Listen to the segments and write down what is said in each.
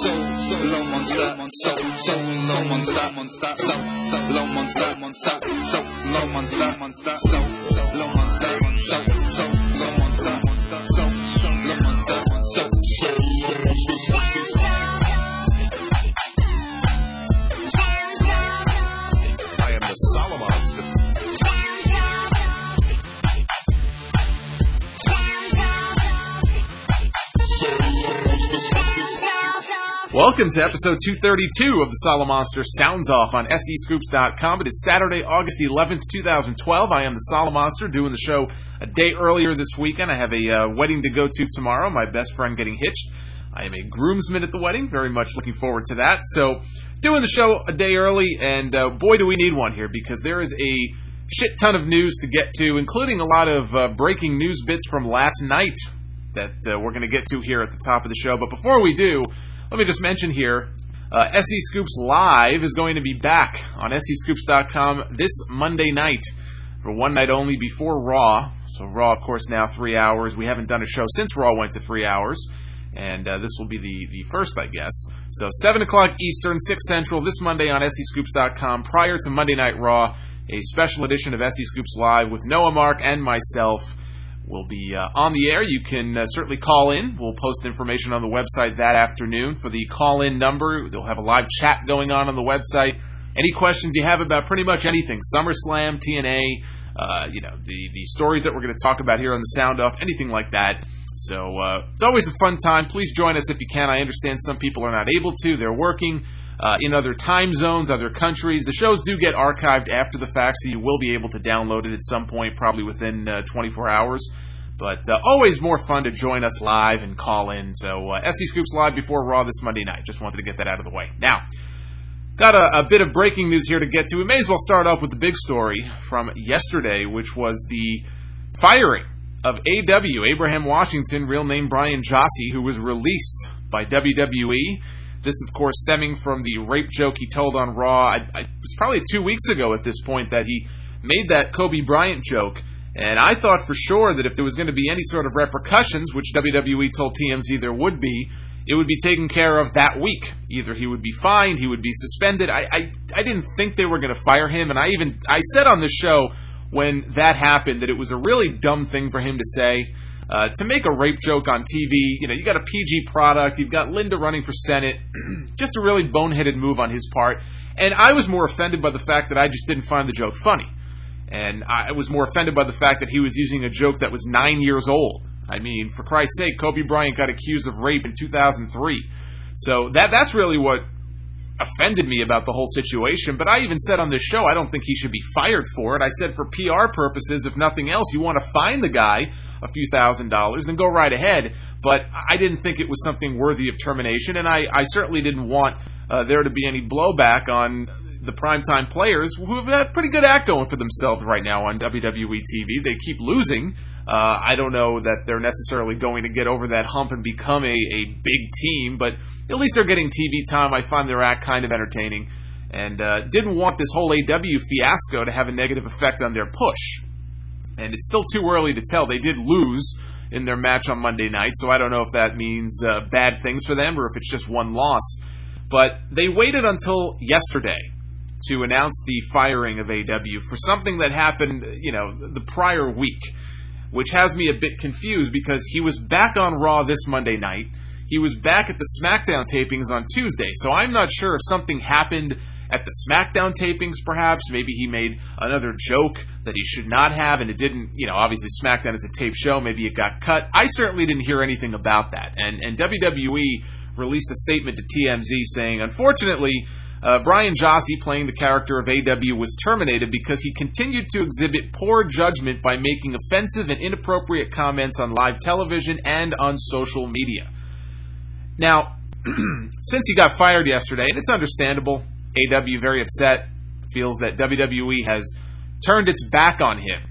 low monster, so low monster, so low monster, so low monster, so low monster, so low monster, so low monster, so I am the Solomonster. Welcome to episode 232 of the Solomonster Sounds Off on SEScoops.com. It is Saturday, August 11th, 2012. I am the Solomonster, doing the show a day earlier this weekend. I have a wedding to go to tomorrow, my best friend getting hitched. I am a groomsman at the wedding, very much looking forward to that. So, doing the show a day early, and boy do we need one here, because there is a shit ton of news to get to, including a lot of breaking news bits from last night that we're going to get to here at the top of the show. But before we do, let me just mention here, SE Scoops Live is going to be back on SEScoops.com this Monday night for one night only before Raw. So Raw, of course, now 3 hours. We haven't done a show since Raw went to 3 hours, and this will be the first, I guess. So 7 o'clock Eastern, 6 Central, this Monday on SEScoops.com, prior to Monday Night Raw, a special edition of SE Scoops Live with Noah Mark and myself. We'll be on the air. You can certainly call in. We'll post information on the website that afternoon for the call-in number. They'll have a live chat going on the website. Any questions you have about pretty much anything, SummerSlam, TNA, the stories that we're going to talk about here on the Sound Off, anything like that. So it's always a fun time. Please join us if you can. I understand some people are not able to. They're working in other time zones, other countries. The shows do get archived after the fact, so you will be able to download it at some point, probably within 24 hours. But always more fun to join us live and call in. So SE Scoops Live before Raw this Monday night. Just wanted to get that out of the way. Now, got a bit of breaking news here to get to. We may as well start off with the big story from yesterday, which was the firing of AW, Abraham Washington, real name Brian Jossi, who was released by WWE. This, of course, stemming from the rape joke he told on Raw. It was probably 2 weeks ago at this point that he made that Kobe Bryant joke. And I thought for sure that if there was going to be any sort of repercussions, which WWE told TMZ there would be, it would be taken care of that week. Either he would be fined, he would be suspended. I didn't think they were going to fire him. And I said on the show when that happened that it was a really dumb thing for him to say. To make a rape joke on TV, you got a PG product, you've got Linda running for Senate, just a really boneheaded move on his part. And I was more offended by the fact that I just didn't find the joke funny. And I was more offended by the fact that he was using a joke that was 9 years old. I mean, for Christ's sake, Kobe Bryant got accused of rape in 2003. So that's really what offended me about the whole situation. But I even said on this show, I don't think he should be fired for it. I said for PR purposes, if nothing else, you want to fine the guy a few $1,000s, then go right ahead. But I didn't think it was something worthy of termination, and I certainly didn't want there to be any blowback on the primetime players who have a pretty good act going for themselves right now on WWE TV. They keep losing. I don't know that they're necessarily going to get over that hump and become a big team, but at least they're getting TV time. I find their act kind of entertaining, and didn't want this whole AW fiasco to have a negative effect on their push. And it's still too early to tell. They did lose in their match on Monday night, so I don't know if that means bad things for them or if it's just one loss. But they waited until yesterday to announce the firing of AW for something that happened, the prior week, which has me a bit confused because he was back on Raw this Monday night. He was back at the SmackDown tapings on Tuesday, so I'm not sure if something happened at the SmackDown tapings, perhaps. Maybe he made another joke that he should not have, and it didn't, obviously SmackDown is a tape show, maybe it got cut. I certainly didn't hear anything about that, and WWE released a statement to TMZ saying, unfortunately, Brian Jossi, playing the character of AW, was terminated because he continued to exhibit poor judgment by making offensive and inappropriate comments on live television and on social media. Now, since he got fired yesterday, and it's understandable, AW very upset, feels that WWE has turned its back on him.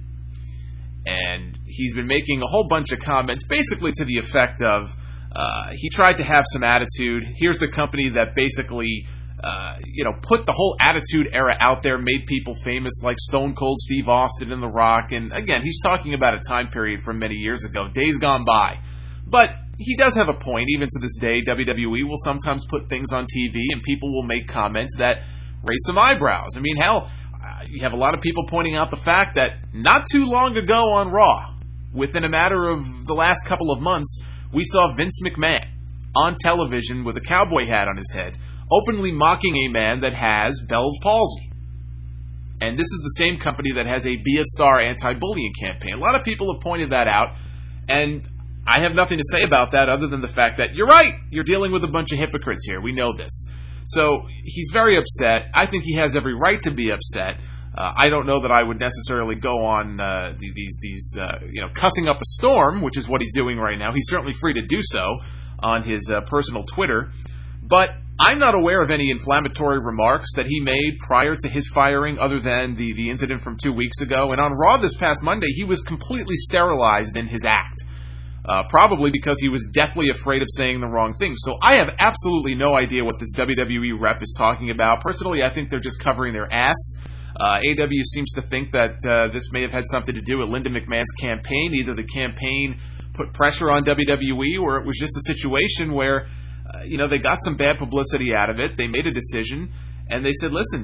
And he's been making a whole bunch of comments, basically to the effect of, he tried to have some attitude. Here's the company that basically put the whole Attitude Era out there, made people famous like Stone Cold Steve Austin and The Rock. And again, he's talking about a time period from many years ago, days gone by. But he does have a point. Even to this day, WWE will sometimes put things on TV, and people will make comments that raise some eyebrows. I mean, hell, you have a lot of people pointing out the fact that not too long ago on Raw, within a matter of the last couple of months, we saw Vince McMahon on television with a cowboy hat on his head, openly mocking a man that has Bell's palsy. And this is the same company that has a Be a Star anti-bullying campaign. A lot of people have pointed that out, and I have nothing to say about that other than the fact that, you're right, you're dealing with a bunch of hypocrites here. We know this. So he's very upset. I think he has every right to be upset. I don't know that I would necessarily go on cussing up a storm, which is what he's doing right now. He's certainly free to do so on his personal Twitter. But I'm not aware of any inflammatory remarks that he made prior to his firing other than the incident from 2 weeks ago. And on Raw this past Monday, he was completely sterilized in his act. Probably because he was deathly afraid of saying the wrong thing. So I have absolutely no idea what this WWE rep is talking about. Personally, I think they're just covering their ass. AEW seems to think that this may have had something to do with Linda McMahon's campaign. Either the campaign put pressure on WWE, or it was just a situation where, they got some bad publicity out of it. They made a decision, and they said, listen,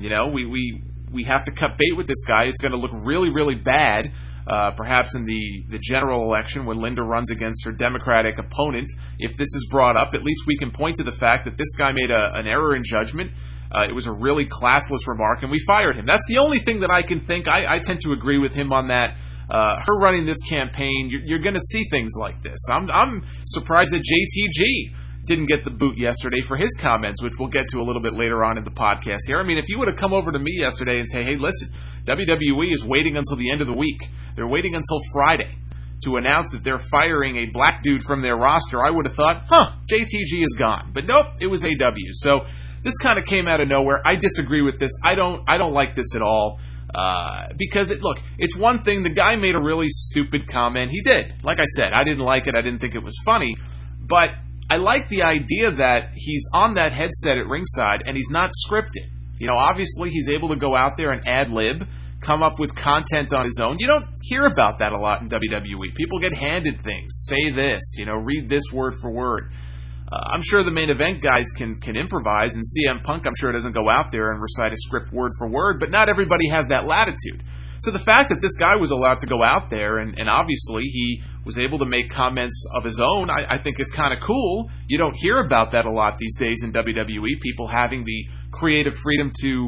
we have to cut bait with this guy. It's going to look really, really bad. Perhaps in the general election when Linda runs against her Democratic opponent. If this is brought up, at least we can point to the fact that this guy made an error in judgment. It was a really classless remark, and we fired him. That's the only thing that I can think. I tend to agree with him on that. Her running this campaign, you're going to see things like this. I'm surprised that JTG didn't get the boot yesterday for his comments, which we'll get to a little bit later on in the podcast here. I mean, if you would have come over to me yesterday and say, hey, listen, WWE is waiting until the end of the week. They're waiting until Friday to announce that they're firing a black dude from their roster, I would have thought, JTG is gone. But nope, it was AW. So this kind of came out of nowhere. I disagree with this. I don't like this at all. Because, it's one thing. The guy made a really stupid comment. He did. Like I said, I didn't like it. I didn't think it was funny. But I like the idea that he's on that headset at ringside and he's not scripted. Obviously he's able to go out there and ad-lib, come up with content on his own. You don't hear about that a lot in WWE. People get handed things. Say this, read this word for word. I'm sure the main event guys can improvise, and CM Punk, I'm sure, doesn't go out there and recite a script word for word, but not everybody has that latitude. So the fact that this guy was allowed to go out there, and obviously he was able to make comments of his own, I think is kind of cool. You don't hear about that a lot these days in WWE, people having the creative freedom to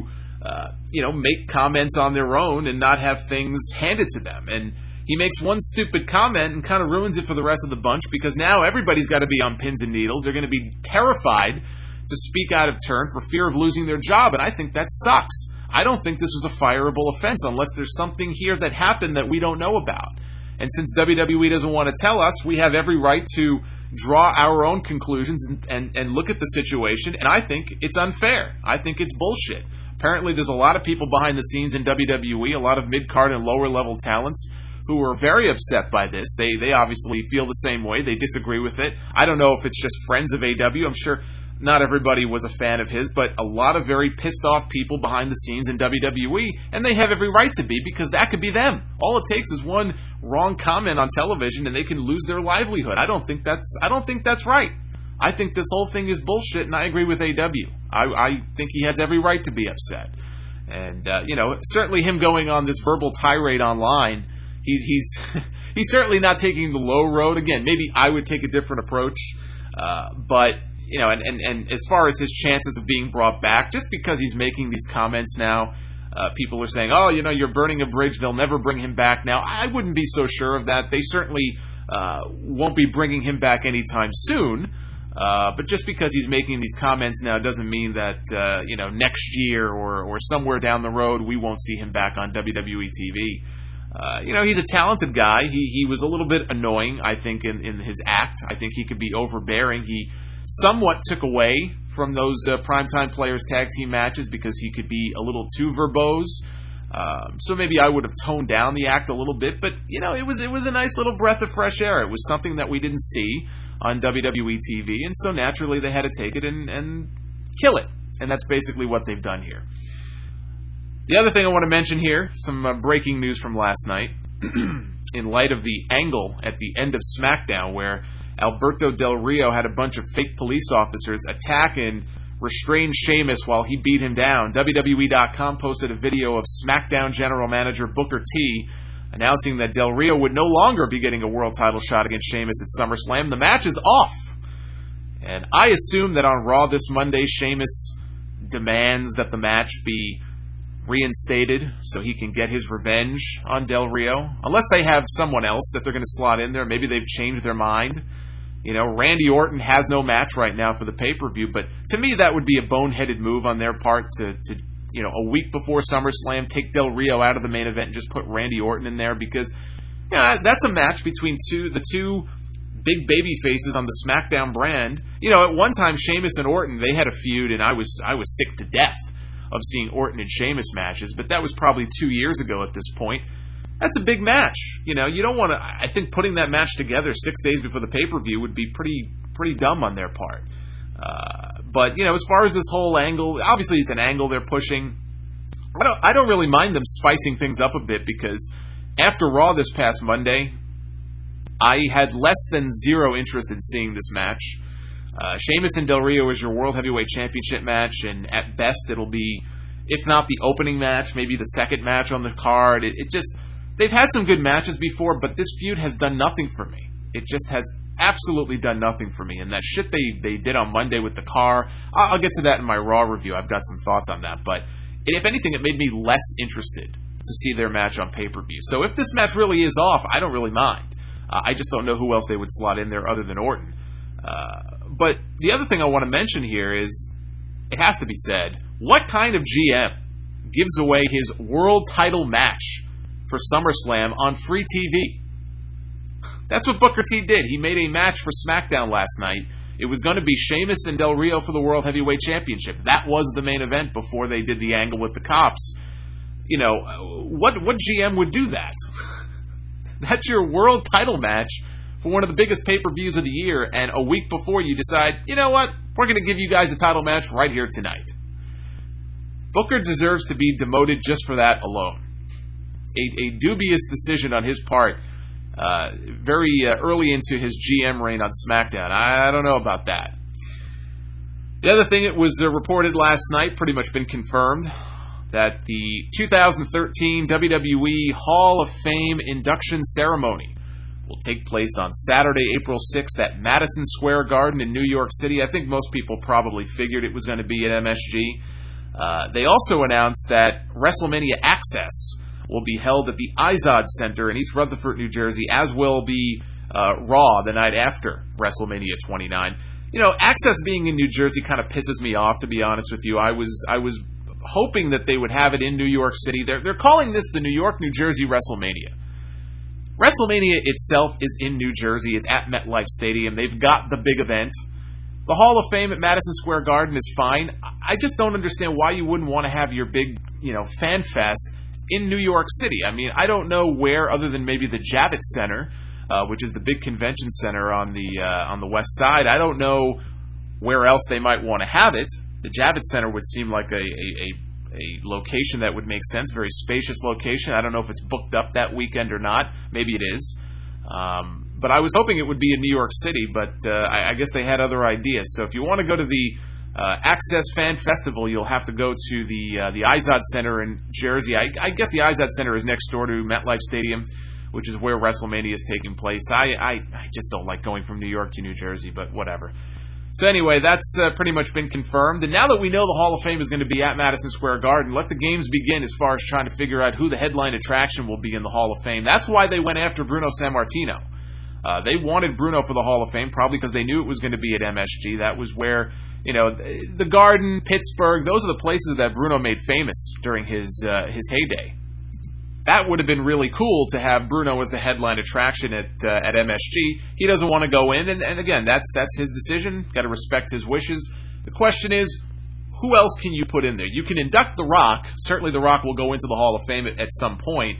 make comments on their own and not have things handed to them. And he makes one stupid comment and kind of ruins it for the rest of the bunch, because now everybody's got to be on pins and needles. They're going to be terrified to speak out of turn for fear of losing their job, and I think that sucks. I don't think this was a fireable offense unless there's something here that happened that we don't know about. And since WWE doesn't want to tell us, we have every right to draw our own conclusions and look at the situation, and I think it's unfair. I think it's bullshit. Apparently there's a lot of people behind the scenes in WWE, a lot of mid-card and lower-level talents who are very upset by this. They obviously feel the same way. They disagree with it. I don't know if it's just friends of AW. I'm sure not everybody was a fan of his, but a lot of very pissed-off people behind the scenes in WWE, and they have every right to be, because that could be them. All it takes is one wrong comment on television, and they can lose their livelihood. I don't think that's right. I think this whole thing is bullshit, and I agree with AW. I think he has every right to be upset. And, certainly him going on this verbal tirade online, he's certainly not taking the low road. Again, maybe I would take a different approach, but, and as far as his chances of being brought back, just because he's making these comments now, people are saying, you're burning a bridge, they'll never bring him back now. I wouldn't be so sure of that. They certainly won't be bringing him back anytime soon. But just because he's making these comments now doesn't mean that, next year or somewhere down the road we won't see him back on WWE TV. He's a talented guy. He was a little bit annoying, I think, in his act. I think he could be overbearing. He somewhat took away from those Primetime Players tag team matches because he could be a little too verbose. So maybe I would have toned down the act a little bit, but, it was a nice little breath of fresh air. It was something that we didn't see on WWE TV, and so naturally they had to take it and kill it. And that's basically what they've done here. The other thing I want to mention here, some breaking news from last night, in light of the angle at the end of SmackDown where Alberto Del Rio had a bunch of fake police officers attack and restrain Sheamus while he beat him down. WWE.com posted a video of SmackDown General Manager Booker T announcing that Del Rio would no longer be getting a world title shot against Sheamus at SummerSlam. The match is off. And I assume that on Raw this Monday, Sheamus demands that the match be reinstated so he can get his revenge on Del Rio. Unless they have someone else that they're going to slot in there. Maybe they've changed their mind. You know, Randy Orton has no match right now for the pay-per-view, but to me that would be a boneheaded move on their part to you know, a week before SummerSlam, take Del Rio out of the main event and just put Randy Orton in there, because that's a match between the two big baby faces on the SmackDown brand. You know, at one time, Sheamus and Orton, they had a feud, and I was sick to death of seeing Orton and Sheamus matches, but that was probably 2 years ago at this point. That's a big match. You know, you don't want to. I think putting that match together 6 days before the pay-per-view would be pretty dumb on their part. But, you know, as far as this whole angle, obviously it's an angle they're pushing. I don't really mind them spicing things up a bit, because after Raw this past Monday, I had less than zero interest in seeing this match. Sheamus and Del Rio is your World Heavyweight Championship match, and at best it'll be, if not the opening match, maybe the second match on the card. It just, they've had some good matches before, but this feud has done nothing for me. It just has absolutely done nothing for me. And that shit they did on Monday with the car, I'll get to that in my Raw review. I've got some thoughts on that. But if anything, it made me less interested to see their match on pay-per-view. So if this match really is off, I don't really mind. I just don't know who else they would slot in there other than Orton. But the other thing I want to mention here is, it has to be said, what kind of GM gives away his world title match for SummerSlam on free TV? That's what Booker T did. He made a match for SmackDown last night. It was going to be Sheamus and Del Rio for the World Heavyweight Championship. That was the main event before they did the angle with the cops. You know, what GM would do that? That's your world title match for one of the biggest pay-per-views of the year, and a week before you decide, you know what, we're going to give you guys a title match right here tonight. Booker deserves to be demoted just for that alone. A dubious decision on his part, very early into his GM reign on SmackDown. I don't know about that. The other thing that was reported last night, pretty much been confirmed, that the 2013 WWE Hall of Fame induction ceremony will take place on Saturday, April 6th at Madison Square Garden in New York City. I think most people probably figured it was going to be at MSG. They also announced that WrestleMania Access will be held at the Izod Center in East Rutherford, New Jersey, as will be Raw the night after WrestleMania 29. You know, Access being in New Jersey kind of pisses me off, to be honest with you. I was hoping that they would have it in New York City. They're calling this the New York, New Jersey WrestleMania. WrestleMania itself is in New Jersey. It's at MetLife Stadium. They've got the big event. The Hall of Fame at Madison Square Garden is fine. I just don't understand why you wouldn't want to have your big, fan fest in New York City. I mean, I don't know where, other than maybe the Javits Center, which is the big convention center on the west side. I don't know where else they might want to have it. The Javits Center would seem like a location that would make sense, very spacious location. I don't know if it's booked up that weekend or not. Maybe it is. But I was hoping it would be in New York City, but I guess they had other ideas. So if you want to go to the Access Fan Festival, you'll have to go to the Izod Center in Jersey. I guess the Izod Center is next door to MetLife Stadium, which is where WrestleMania is taking place. I just don't like going from New York to New Jersey, but whatever. So anyway, that's pretty much been confirmed. And now that we know the Hall of Fame is going to be at Madison Square Garden, let the games begin as far as trying to figure out who the headline attraction will be in the Hall of Fame. That's why they went after Bruno Sammartino. They wanted Bruno for the Hall of Fame, probably because they knew it was going to be at MSG. That was where, the Garden, Pittsburgh, those are the places that Bruno made famous during his heyday. That would have been really cool to have Bruno as the headline attraction at MSG. He doesn't want to go in, and again, that's his decision. Got to respect his wishes. The question is, who else can you put in there? You can induct The Rock. Certainly The Rock will go into the Hall of Fame at some point.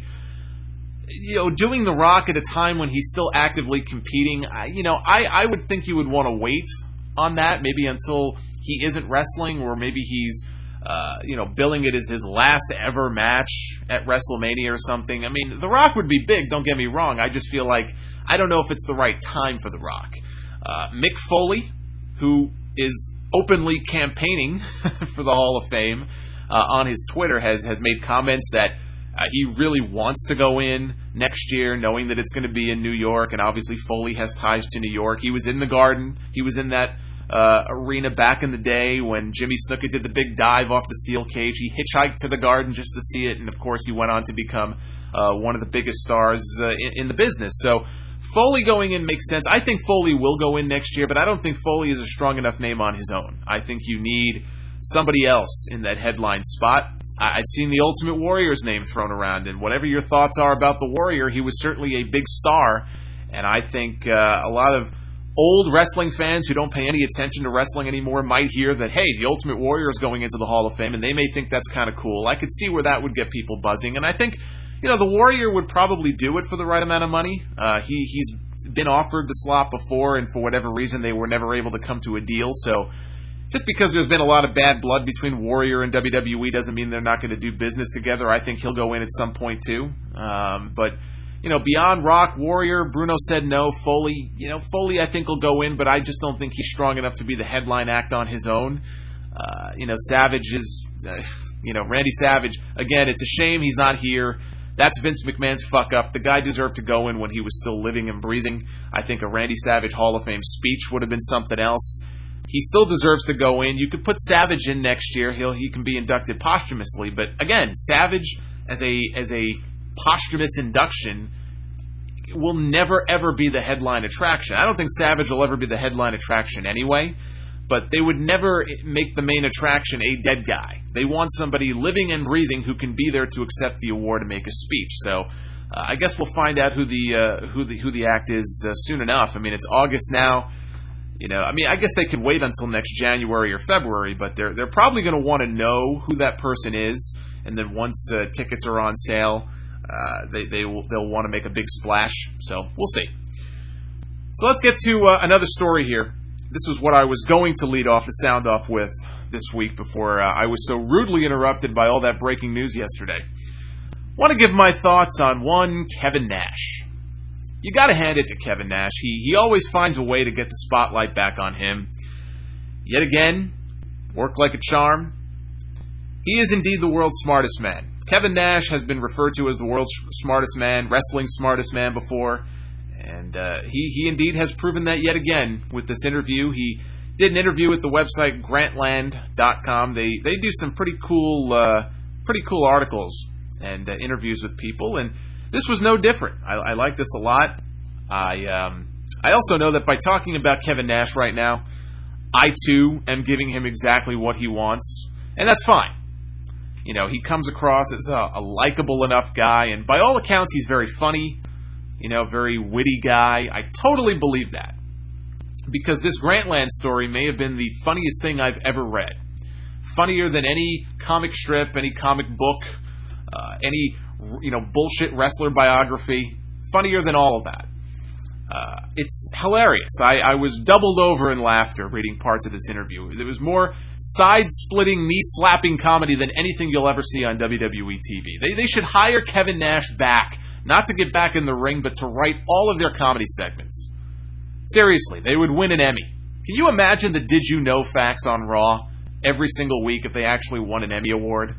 Doing The Rock at a time when he's still actively competing, I would think you would want to wait on that, maybe until he isn't wrestling, or maybe he's billing it as his last ever match at WrestleMania or something. I mean, The Rock would be big, don't get me wrong. I just feel like, I don't know if it's the right time for The Rock. Mick Foley, who is openly campaigning for the Hall of Fame on his Twitter, has made comments that he really wants to go in next year, knowing that it's going to be in New York, and obviously Foley has ties to New York. He was in the Garden. He was in that arena back in the day when Jimmy Snuka did the big dive off the steel cage. He hitchhiked to the Garden just to see it, and of course he went on to become one of the biggest stars in the business. So Foley going in makes sense. I think Foley will go in next year, but I don't think Foley is a strong enough name on his own. I think you need somebody else in that headline spot. I've seen the Ultimate Warrior's name thrown around, and whatever your thoughts are about the Warrior, he was certainly a big star, and I think a lot of old wrestling fans who don't pay any attention to wrestling anymore might hear that, hey, the Ultimate Warrior is going into the Hall of Fame, and they may think that's kind of cool. I could see where that would get people buzzing, and I think, the Warrior would probably do it for the right amount of money. He's been offered the slot before, and for whatever reason, they were never able to come to a deal, so just because there's been a lot of bad blood between Warrior and WWE doesn't mean they're not going to do business together. I think he'll go in at some point too. But beyond Rock, Warrior, Bruno said no. Foley, Foley I think will go in, but I just don't think he's strong enough to be the headline act on his own. Savage is, Randy Savage, again, it's a shame he's not here. That's Vince McMahon's fuck up. The guy deserved to go in when he was still living and breathing. I think a Randy Savage Hall of Fame speech would have been something else. He still deserves to go in. You could put Savage in next year. He can be inducted posthumously. But again, Savage as a posthumous induction will never ever be the headline attraction. I don't think Savage will ever be the headline attraction anyway. But they would never make the main attraction a dead guy. They want somebody living and breathing who can be there to accept the award and make a speech. So I guess we'll find out who the act is soon enough. I mean, it's August now. I guess they could wait until next January or February, but they're probably going to want to know who that person is, and then once tickets are on sale, they'll want to make a big splash. So we'll see. So let's get to another story here. This was what I was going to lead off the sound off with this week before I was so rudely interrupted by all that breaking news yesterday. I want to give my thoughts on one Kevin Nash. You got to hand it to Kevin Nash. He always finds a way to get the spotlight back on him. Yet again, worked like a charm. He is indeed the world's smartest man. Kevin Nash has been referred to as the world's smartest man, wrestling's smartest man before, and he indeed has proven that yet again with this interview. He did an interview with the website Grantland.com. They do some pretty cool articles and interviews with people, and this was no different. I like this a lot. I also know that by talking about Kevin Nash right now, I too am giving him exactly what he wants, and that's fine. He comes across as a likable enough guy, and by all accounts, he's very funny, very witty guy. I totally believe that, because this Grantland story may have been the funniest thing I've ever read. Funnier than any comic strip, any comic book, any bullshit wrestler biography. Funnier than all of that. It's hilarious. I was doubled over in laughter reading parts of this interview. It was more side-splitting, knee-slapping comedy than anything you'll ever see on WWE TV. They should hire Kevin Nash back, not to get back in the ring, but to write all of their comedy segments. Seriously, they would win an Emmy. Can you imagine the Did You Know facts on Raw every single week if they actually won an Emmy Award?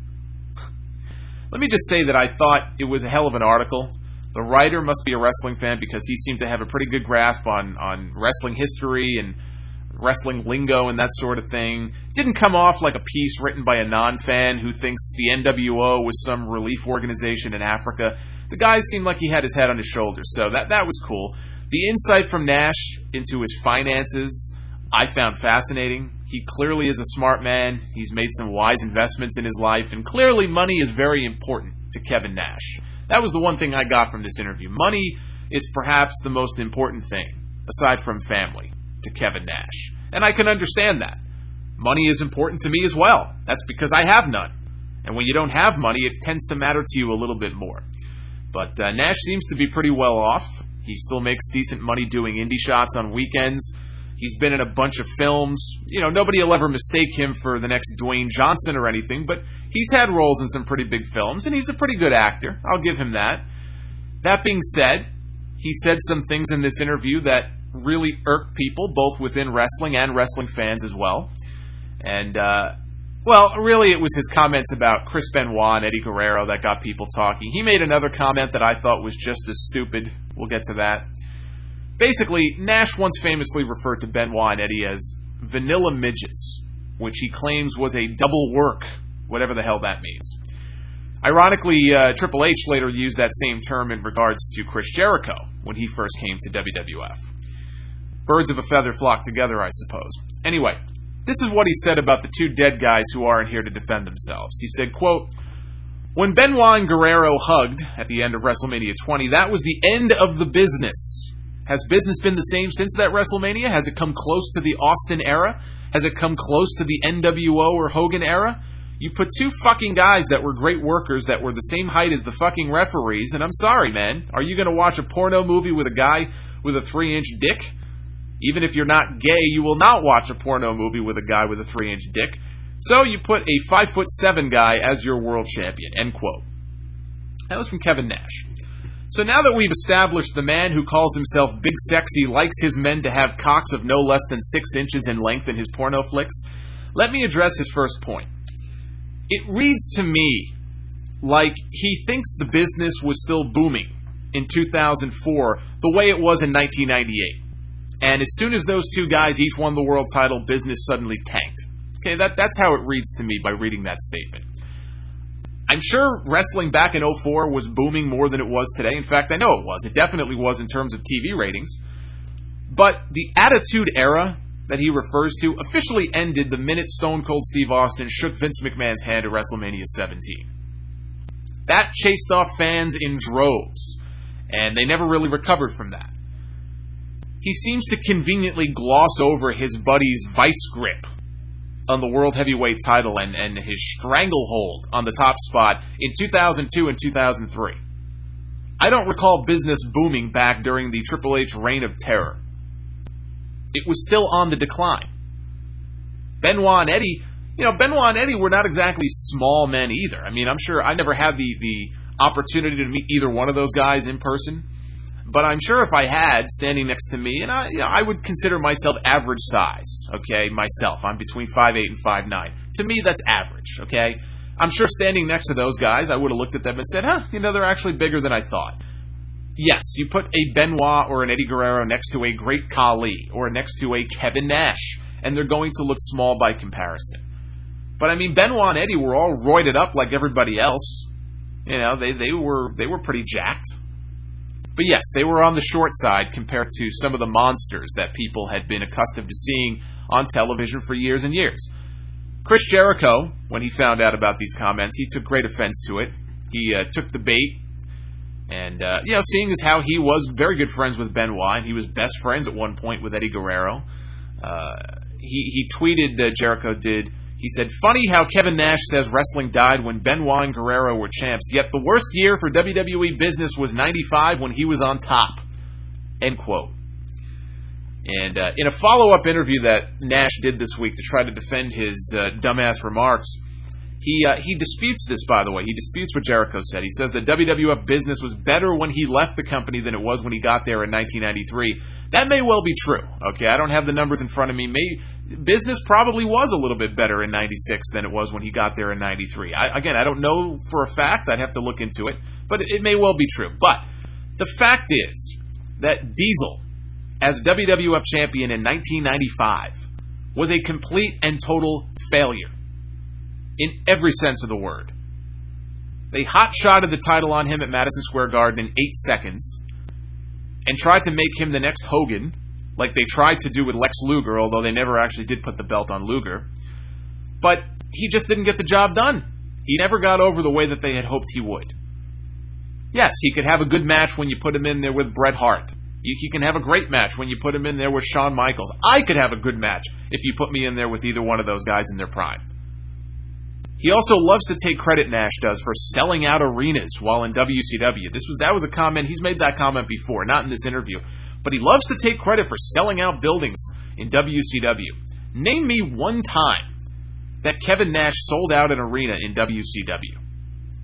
Let me just say that I thought it was a hell of an article. The writer must be a wrestling fan because he seemed to have a pretty good grasp on wrestling history and wrestling lingo and that sort of thing. Didn't come off like a piece written by a non-fan who thinks the NWO was some relief organization in Africa. The guy seemed like he had his head on his shoulders, so that was cool. The insight from Nash into his finances I found fascinating. He clearly is a smart man. He's made some wise investments in his life, and clearly money is very important to Kevin Nash. That was the one thing I got from this interview. Money is perhaps the most important thing, aside from family, to Kevin Nash. And I can understand that. Money is important to me as well. That's because I have none. And when you don't have money, it tends to matter to you a little bit more. But Nash seems to be pretty well off. He still makes decent money doing indie shots on weekends. He's been in a bunch of films. Nobody will ever mistake him for the next Dwayne Johnson or anything, but he's had roles in some pretty big films, and he's a pretty good actor. I'll give him that. That being said, he said some things in this interview that really irked people, both within wrestling and wrestling fans as well. And, really it was his comments about Chris Benoit and Eddie Guerrero that got people talking. He made another comment that I thought was just as stupid. We'll get to that. Basically, Nash once famously referred to Benoit and Eddie as vanilla midgets, which he claims was a double work, whatever the hell that means. Ironically, Triple H later used that same term in regards to Chris Jericho when he first came to WWF. Birds of a feather flock together, I suppose. Anyway, this is what he said about the two dead guys who aren't here to defend themselves. He said, quote, "When Benoit and Guerrero hugged at the end of WrestleMania 20, that was the end of the business. Has business been the same since that WrestleMania? Has it come close to the Austin era? Has it come close to the NWO or Hogan era? You put two fucking guys that were great workers that were the same height as the fucking referees, and I'm sorry, man. Are you going to watch a porno movie with a guy with a 3-inch dick? Even if you're not gay, you will not watch a porno movie with a guy with a 3-inch dick. So you put a 5'7" guy as your world champion." End quote. That was from Kevin Nash. So now that we've established the man who calls himself Big Sexy likes his men to have cocks of no less than 6 inches in length in his porno flicks, let me address his first point. It reads to me like he thinks the business was still booming in 2004 the way it was in 1998. And as soon as those two guys each won the world title, business suddenly tanked. Okay, that's how it reads to me by reading that statement. I'm sure wrestling back in 2004 was booming more than it was today. In fact, I know it was. It definitely was in terms of TV ratings. But the Attitude Era that he refers to officially ended the minute Stone Cold Steve Austin shook Vince McMahon's hand at WrestleMania 17. That chased off fans in droves, and they never really recovered from that. He seems to conveniently gloss over his buddy's vice grip on the World Heavyweight title and his stranglehold on the top spot in 2002 and 2003. I don't recall business booming back during the Triple H reign of terror. It was still on the decline. Benoit and Eddie were not exactly small men either. I mean, I'm sure I never had the opportunity to meet either one of those guys in person, but I'm sure if I had standing next to me, and I would consider myself average size, okay, myself. I'm between 5'8" and 5'9". To me, that's average, okay? I'm sure standing next to those guys, I would have looked at them and said, they're actually bigger than I thought. Yes, you put a Benoit or an Eddie Guerrero next to a Great Khali or next to a Kevin Nash, and they're going to look small by comparison. But I mean, Benoit and Eddie were all roided up like everybody else. You know, they were pretty jacked. But yes, they were on the short side compared to some of the monsters that people had been accustomed to seeing on television for years and years. Chris Jericho, when he found out about these comments, he took great offense to it. He took the bait. And, seeing as how he was very good friends with Benoit, and he was best friends at one point with Eddie Guerrero, he tweeted, Jericho did, he said, "Funny how Kevin Nash says wrestling died when Benoit and Guerrero were champs, yet the worst year for WWE business was 95 when he was on top." End quote. And in a follow-up interview that Nash did this week to try to defend his dumbass remarks, he disputes this, by the way. He disputes what Jericho said. He says that WWF business was better when he left the company than it was when he got there in 1993. That may well be true. Okay, I don't have the numbers in front of me. Business probably was a little bit better in 96 than it was when he got there in 93. I don't know for a fact. I'd have to look into it. But it may well be true. But the fact is that Diesel, as WWF champion in 1995, was a complete and total failure. In every sense of the word. They hot-shotted the title on him at Madison Square Garden in 8 seconds and tried to make him the next Hogan, like they tried to do with Lex Luger, although they never actually did put the belt on Luger. But he just didn't get the job done. He never got over the way that they had hoped he would. Yes, he could have a good match when you put him in there with Bret Hart. He can have a great match when you put him in there with Shawn Michaels. I could have a good match if you put me in there with either one of those guys in their prime. He also loves to take credit, Nash does, for selling out arenas while in WCW. That was a comment, he's made that comment before, not in this interview, but he loves to take credit for selling out buildings in WCW. Name me one time that Kevin Nash sold out an arena in WCW.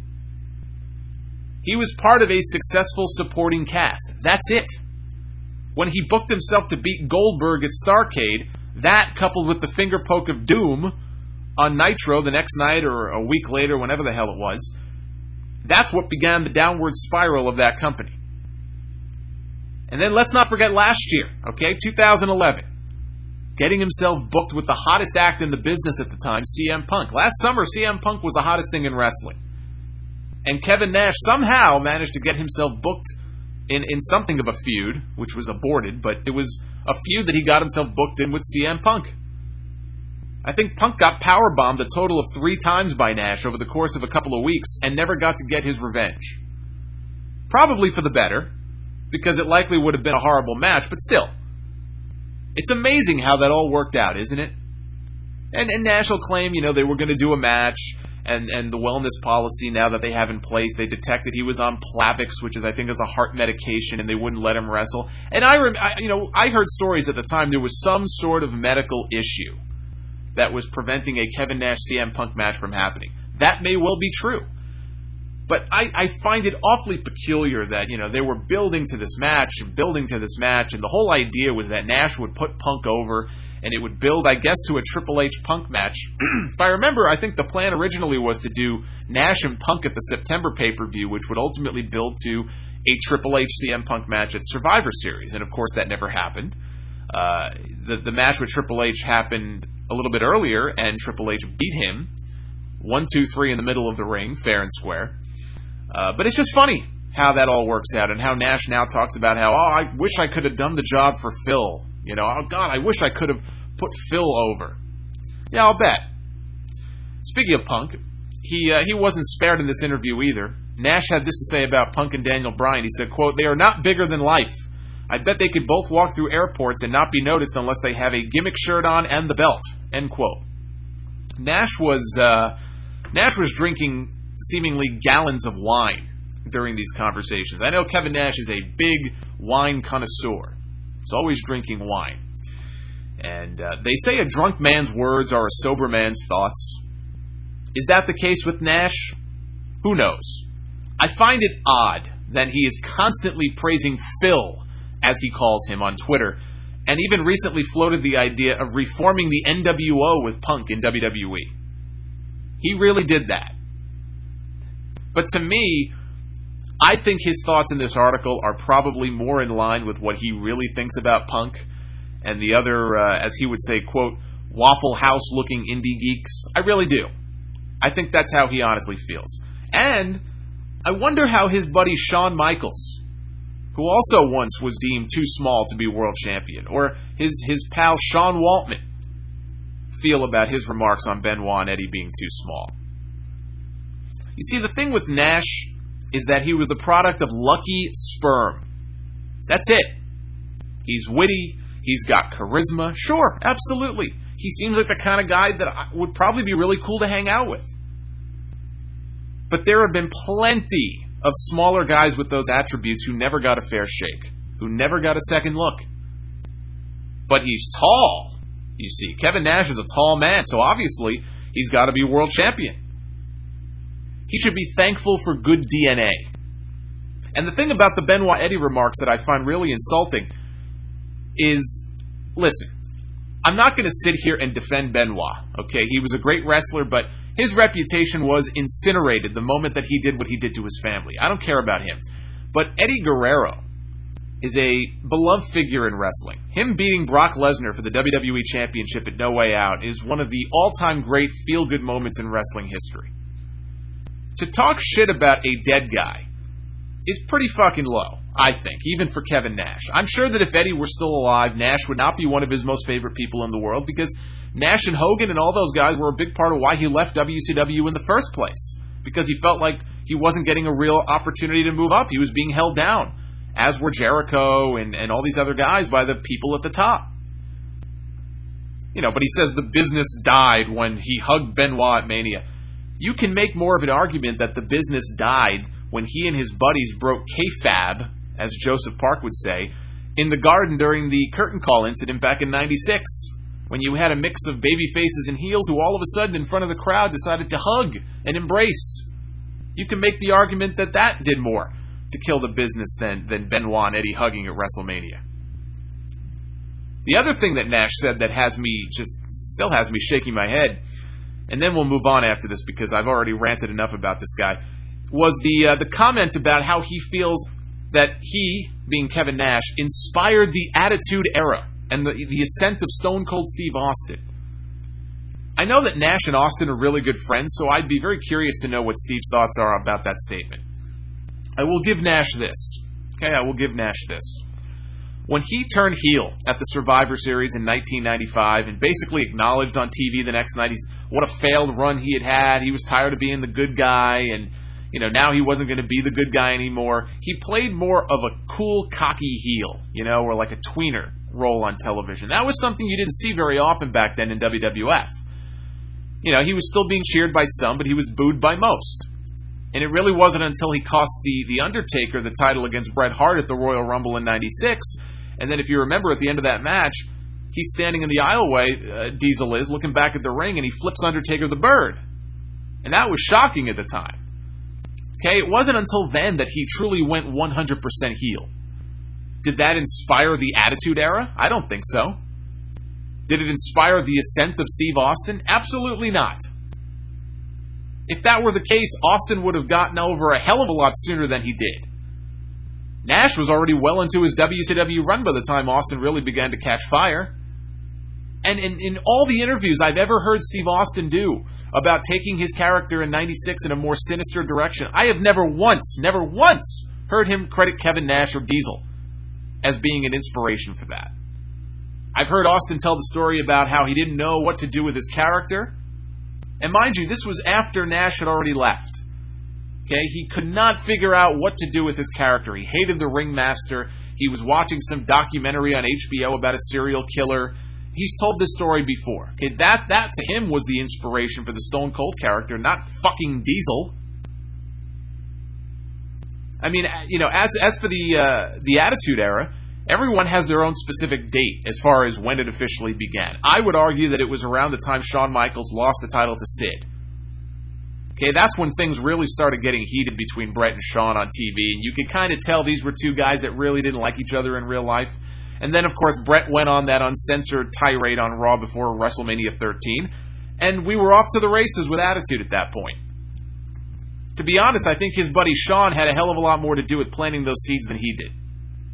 He was part of a successful supporting cast. That's it. when he booked himself to beat Goldberg at Starrcade, that coupled with the finger poke of doom on Nitro the next night or a week later, whenever the hell it was, that's what began the downward spiral of that company. And then let's not forget last year, okay, 2011. Getting himself booked with the hottest act in the business at the time, CM Punk. Last summer, CM Punk was the hottest thing in wrestling. And Kevin Nash somehow managed to get himself booked in something of a feud, which was aborted, but it was a feud that he got himself booked in with CM Punk. I think Punk got powerbombed a total of 3 times by Nash over the course of a couple of weeks and never got to get his revenge. Probably for the better, because it likely would have been a horrible match, but still. It's amazing how that all worked out, isn't it? And Nash will claim, they were going to do a match, and the wellness policy now that they have in place, they detected he was on Plavix, which I think is a heart medication, and they wouldn't let him wrestle. And I heard stories at the time there was some sort of medical issue that was preventing a Kevin Nash CM Punk match from happening. That may well be true. But I find it awfully peculiar that, they were building to this match, and the whole idea was that Nash would put Punk over, and it would build, I guess, to a Triple H Punk match. If I remember, I think the plan originally was to do Nash and Punk at the September pay-per-view, which would ultimately build to a Triple H CM Punk match at Survivor Series, and of course that never happened. The match with Triple H happened a little bit earlier, and Triple H beat him 1, 2, 3 in the middle of the ring, fair and square. But it's just funny how that all works out, and how Nash now talks about how, I wish I could have done the job for Phil. Oh God, I wish I could have put Phil over. Yeah, I'll bet. Speaking of Punk, he wasn't spared in this interview either. Nash had this to say about Punk and Daniel Bryan. He said, quote, "They are not bigger than life. I bet they could both walk through airports and not be noticed unless they have a gimmick shirt on and the belt." End quote. Nash was drinking seemingly gallons of wine during these conversations. I know Kevin Nash is a big wine connoisseur. He's always drinking wine. And they say a drunk man's words are a sober man's thoughts. Is that the case with Nash? Who knows? I find it odd that he is constantly praising Phil, as he calls him on Twitter, and even recently floated the idea of reforming the NWO with Punk in WWE. He really did that. But to me, I think his thoughts in this article are probably more in line with what he really thinks about Punk and the other, as he would say, quote, Waffle House-looking indie geeks. I really do. I think that's how he honestly feels. And I wonder how his buddy Shawn Michaels, who also once was deemed too small to be world champion, or his pal Sean Waltman, feel about his remarks on Benoit and Eddie being too small. You see, the thing with Nash is that he was the product of lucky sperm. That's it. He's witty. He's got charisma. Sure, absolutely. He seems like the kind of guy that would probably be really cool to hang out with. But there have been plenty of smaller guys with those attributes who never got a fair shake, who never got a second look. But he's tall, you see. Kevin Nash is a tall man, so obviously he's got to be world champion. He should be thankful for good DNA. And the thing about the Benoit Eddie remarks that I find really insulting is, listen, I'm not going to sit here and defend Benoit, okay? He was a great wrestler, but his reputation was incinerated the moment that he did what he did to his family. I don't care about him. But Eddie Guerrero is a beloved figure in wrestling. Him beating Brock Lesnar for the WWE Championship at No Way Out is one of the all-time great feel-good moments in wrestling history. To talk shit about a dead guy is pretty fucking low, I think, even for Kevin Nash. I'm sure that if Eddie were still alive, Nash would not be one of his most favorite people in the world, because Nash and Hogan and all those guys were a big part of why he left WCW in the first place, because he felt like he wasn't getting a real opportunity to move up. He was being held down, as were Jericho and all these other guys by the people at the top. But he says the business died when he hugged Benoit at Mania. You can make more of an argument that the business died when he and his buddies broke kayfabe, as Joseph Park would say, in the Garden during the curtain call incident back in '96, when you had a mix of baby faces and heels who all of a sudden in front of the crowd decided to hug and embrace. You can make the argument that did more to kill the business than Benoit and Eddie hugging at WrestleMania. The other thing that Nash said that still has me shaking my head, and then we'll move on after this because I've already ranted enough about this guy, was the comment about how he feels that he, being Kevin Nash, inspired the Attitude Era and the ascent of Stone Cold Steve Austin. I know that Nash and Austin are really good friends, so I'd be very curious to know what Steve's thoughts are about that statement. I will give Nash this. Okay, I will give Nash this. When he turned heel at the Survivor Series in 1995 and basically acknowledged on TV the next night what a failed run he had, he was tired of being the good guy, and now he wasn't going to be the good guy anymore. He played more of a cool, cocky heel, or like a tweener role on television. That was something you didn't see very often back then in WWF. He was still being cheered by some, but he was booed by most. And it really wasn't until he cost the Undertaker the title against Bret Hart at the Royal Rumble in '96. And then if you remember at the end of that match, he's standing in the aisleway, Diesel is, looking back at the ring, and he flips Undertaker the bird. And that was shocking at the time. Okay, it wasn't until then that he truly went 100% heel. Did that inspire the Attitude Era? I don't think so. Did it inspire the ascent of Steve Austin? Absolutely not. If that were the case, Austin would have gotten over a hell of a lot sooner than he did. Nash was already well into his WCW run by the time Austin really began to catch fire. And in all the interviews I've ever heard Steve Austin do about taking his character in '96 in a more sinister direction, I have never once heard him credit Kevin Nash or Diesel as being an inspiration for that. I've heard Austin tell the story about how he didn't know what to do with his character. And mind you, this was after Nash had already left. Okay, he could not figure out what to do with his character. He hated the Ringmaster. He was watching some documentary on HBO about a serial killer. He's told this story before. Okay, that to him was the inspiration for the Stone Cold character, not fucking Diesel. I mean, as for the Attitude Era, everyone has their own specific date as far as when it officially began. I would argue that it was around the time Shawn Michaels lost the title to Sid. Okay, that's when things really started getting heated between Bret and Shawn on TV, and you could kind of tell these were two guys that really didn't like each other in real life. And then, of course, Bret went on that uncensored tirade on Raw before WrestleMania 13, and we were off to the races with Attitude at that point. To be honest, I think his buddy Shawn had a hell of a lot more to do with planting those seeds than he did.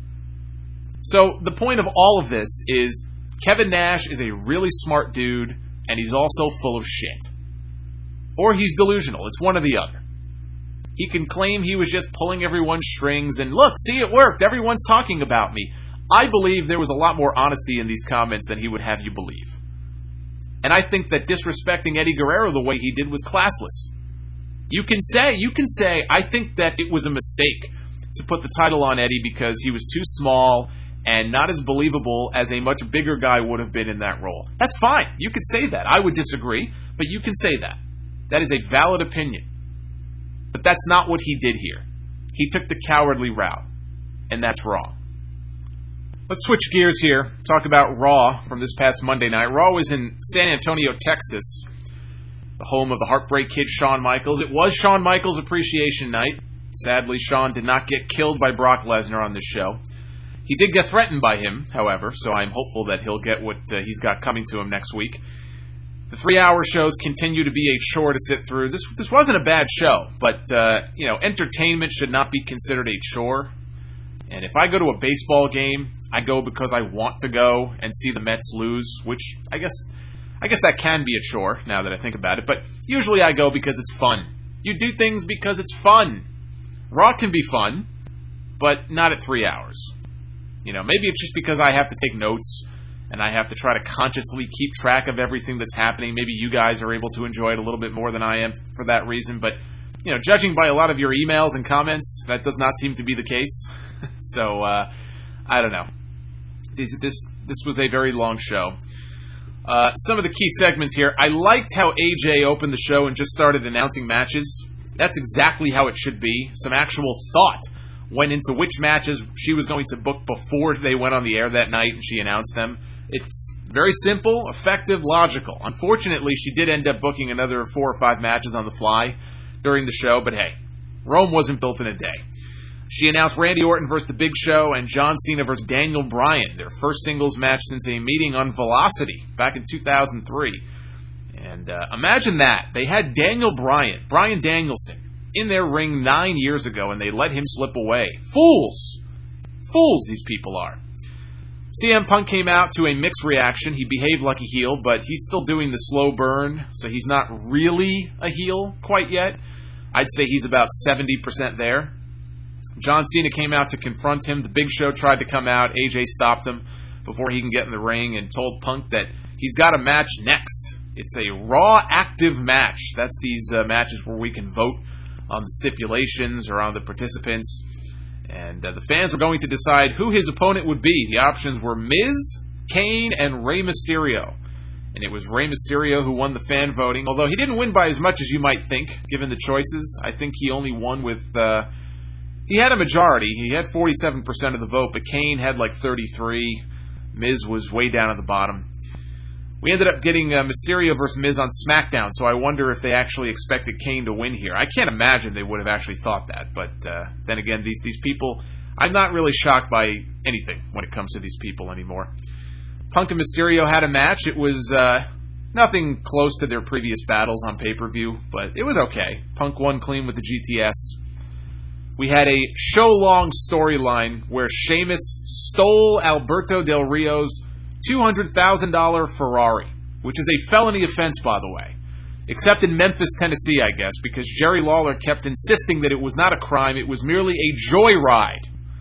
So, the point of all of this is Kevin Nash is a really smart dude, and he's also full of shit. Or he's delusional. It's one or the other. He can claim he was just pulling everyone's strings, and look, see, it worked. Everyone's talking about me. I believe there was a lot more honesty in these comments than he would have you believe. And I think that disrespecting Eddie Guerrero the way he did was classless. You can say, I think that it was a mistake to put the title on Eddie because he was too small and not as believable as a much bigger guy would have been in that role. That's fine. You could say that. I would disagree, but you can say that. That is a valid opinion. But that's not what he did here. He took the cowardly route, and that's wrong. Let's switch gears here, talk about Raw from this past Monday night. Raw was in San Antonio, Texas, the home of the Heartbreak Kid, Shawn Michaels. It was Shawn Michaels' Appreciation Night. Sadly, Shawn did not get killed by Brock Lesnar on this show. He did get threatened by him, however, so I'm hopeful that he'll get what he's got coming to him next week. The 3-hour shows continue to be a chore to sit through. This wasn't a bad show, but entertainment should not be considered a chore. And if I go to a baseball game, I go because I want to go and see the Mets lose, which I guess that can be a chore now that I think about it. But usually I go because it's fun. You do things because it's fun. Raw can be fun, but not at 3 hours. Maybe it's just because I have to take notes and I have to try to consciously keep track of everything that's happening. Maybe you guys are able to enjoy it a little bit more than I am for that reason. But, judging by a lot of your emails and comments, that does not seem to be the case. So, I don't know. This was a very long show. Some of the key segments here. I liked how AJ opened the show and just started announcing matches. That's exactly how it should be. Some actual thought went into which matches she was going to book before they went on the air that night and she announced them. It's very simple, effective, logical. Unfortunately, she did end up booking another 4 or 5 matches on the fly during the show, but hey, Rome wasn't built in a day. She announced Randy Orton versus The Big Show and John Cena versus Daniel Bryan, their first singles match since a meeting on Velocity back in 2003. And imagine that. They had Daniel Bryan, Bryan Danielson, in their ring 9 years ago, and they let him slip away. Fools! Fools these people are. CM Punk came out to a mixed reaction. He behaved like a heel, but he's still doing the slow burn, so he's not really a heel quite yet. I'd say he's about 70% there. John Cena came out to confront him. The Big Show tried to come out. AJ stopped him before he can get in the ring and told Punk that he's got a match next. It's a Raw active match. That's these matches where we can vote on the stipulations or on the participants. And the fans were going to decide who his opponent would be. The options were Miz, Kane, and Rey Mysterio. And it was Rey Mysterio who won the fan voting, although he didn't win by as much as you might think, given the choices. I think he only won with... he had a majority. He had 47% of the vote, but Kane had like 33. Miz was way down at the bottom. We ended up getting Mysterio versus Miz on SmackDown, so I wonder if they actually expected Kane to win here. I can't imagine they would have actually thought that, but then again, these people, I'm not really shocked by anything when it comes to these people anymore. Punk and Mysterio had a match. It was nothing close to their previous battles on pay-per-view, but it was okay. Punk won clean with the GTS. We had a show-long storyline where Sheamus stole Alberto Del Rio's $200,000 Ferrari, which is a felony offense, by the way. Except in Memphis, Tennessee, I guess, because Jerry Lawler kept insisting that it was not a crime, it was merely a joyride.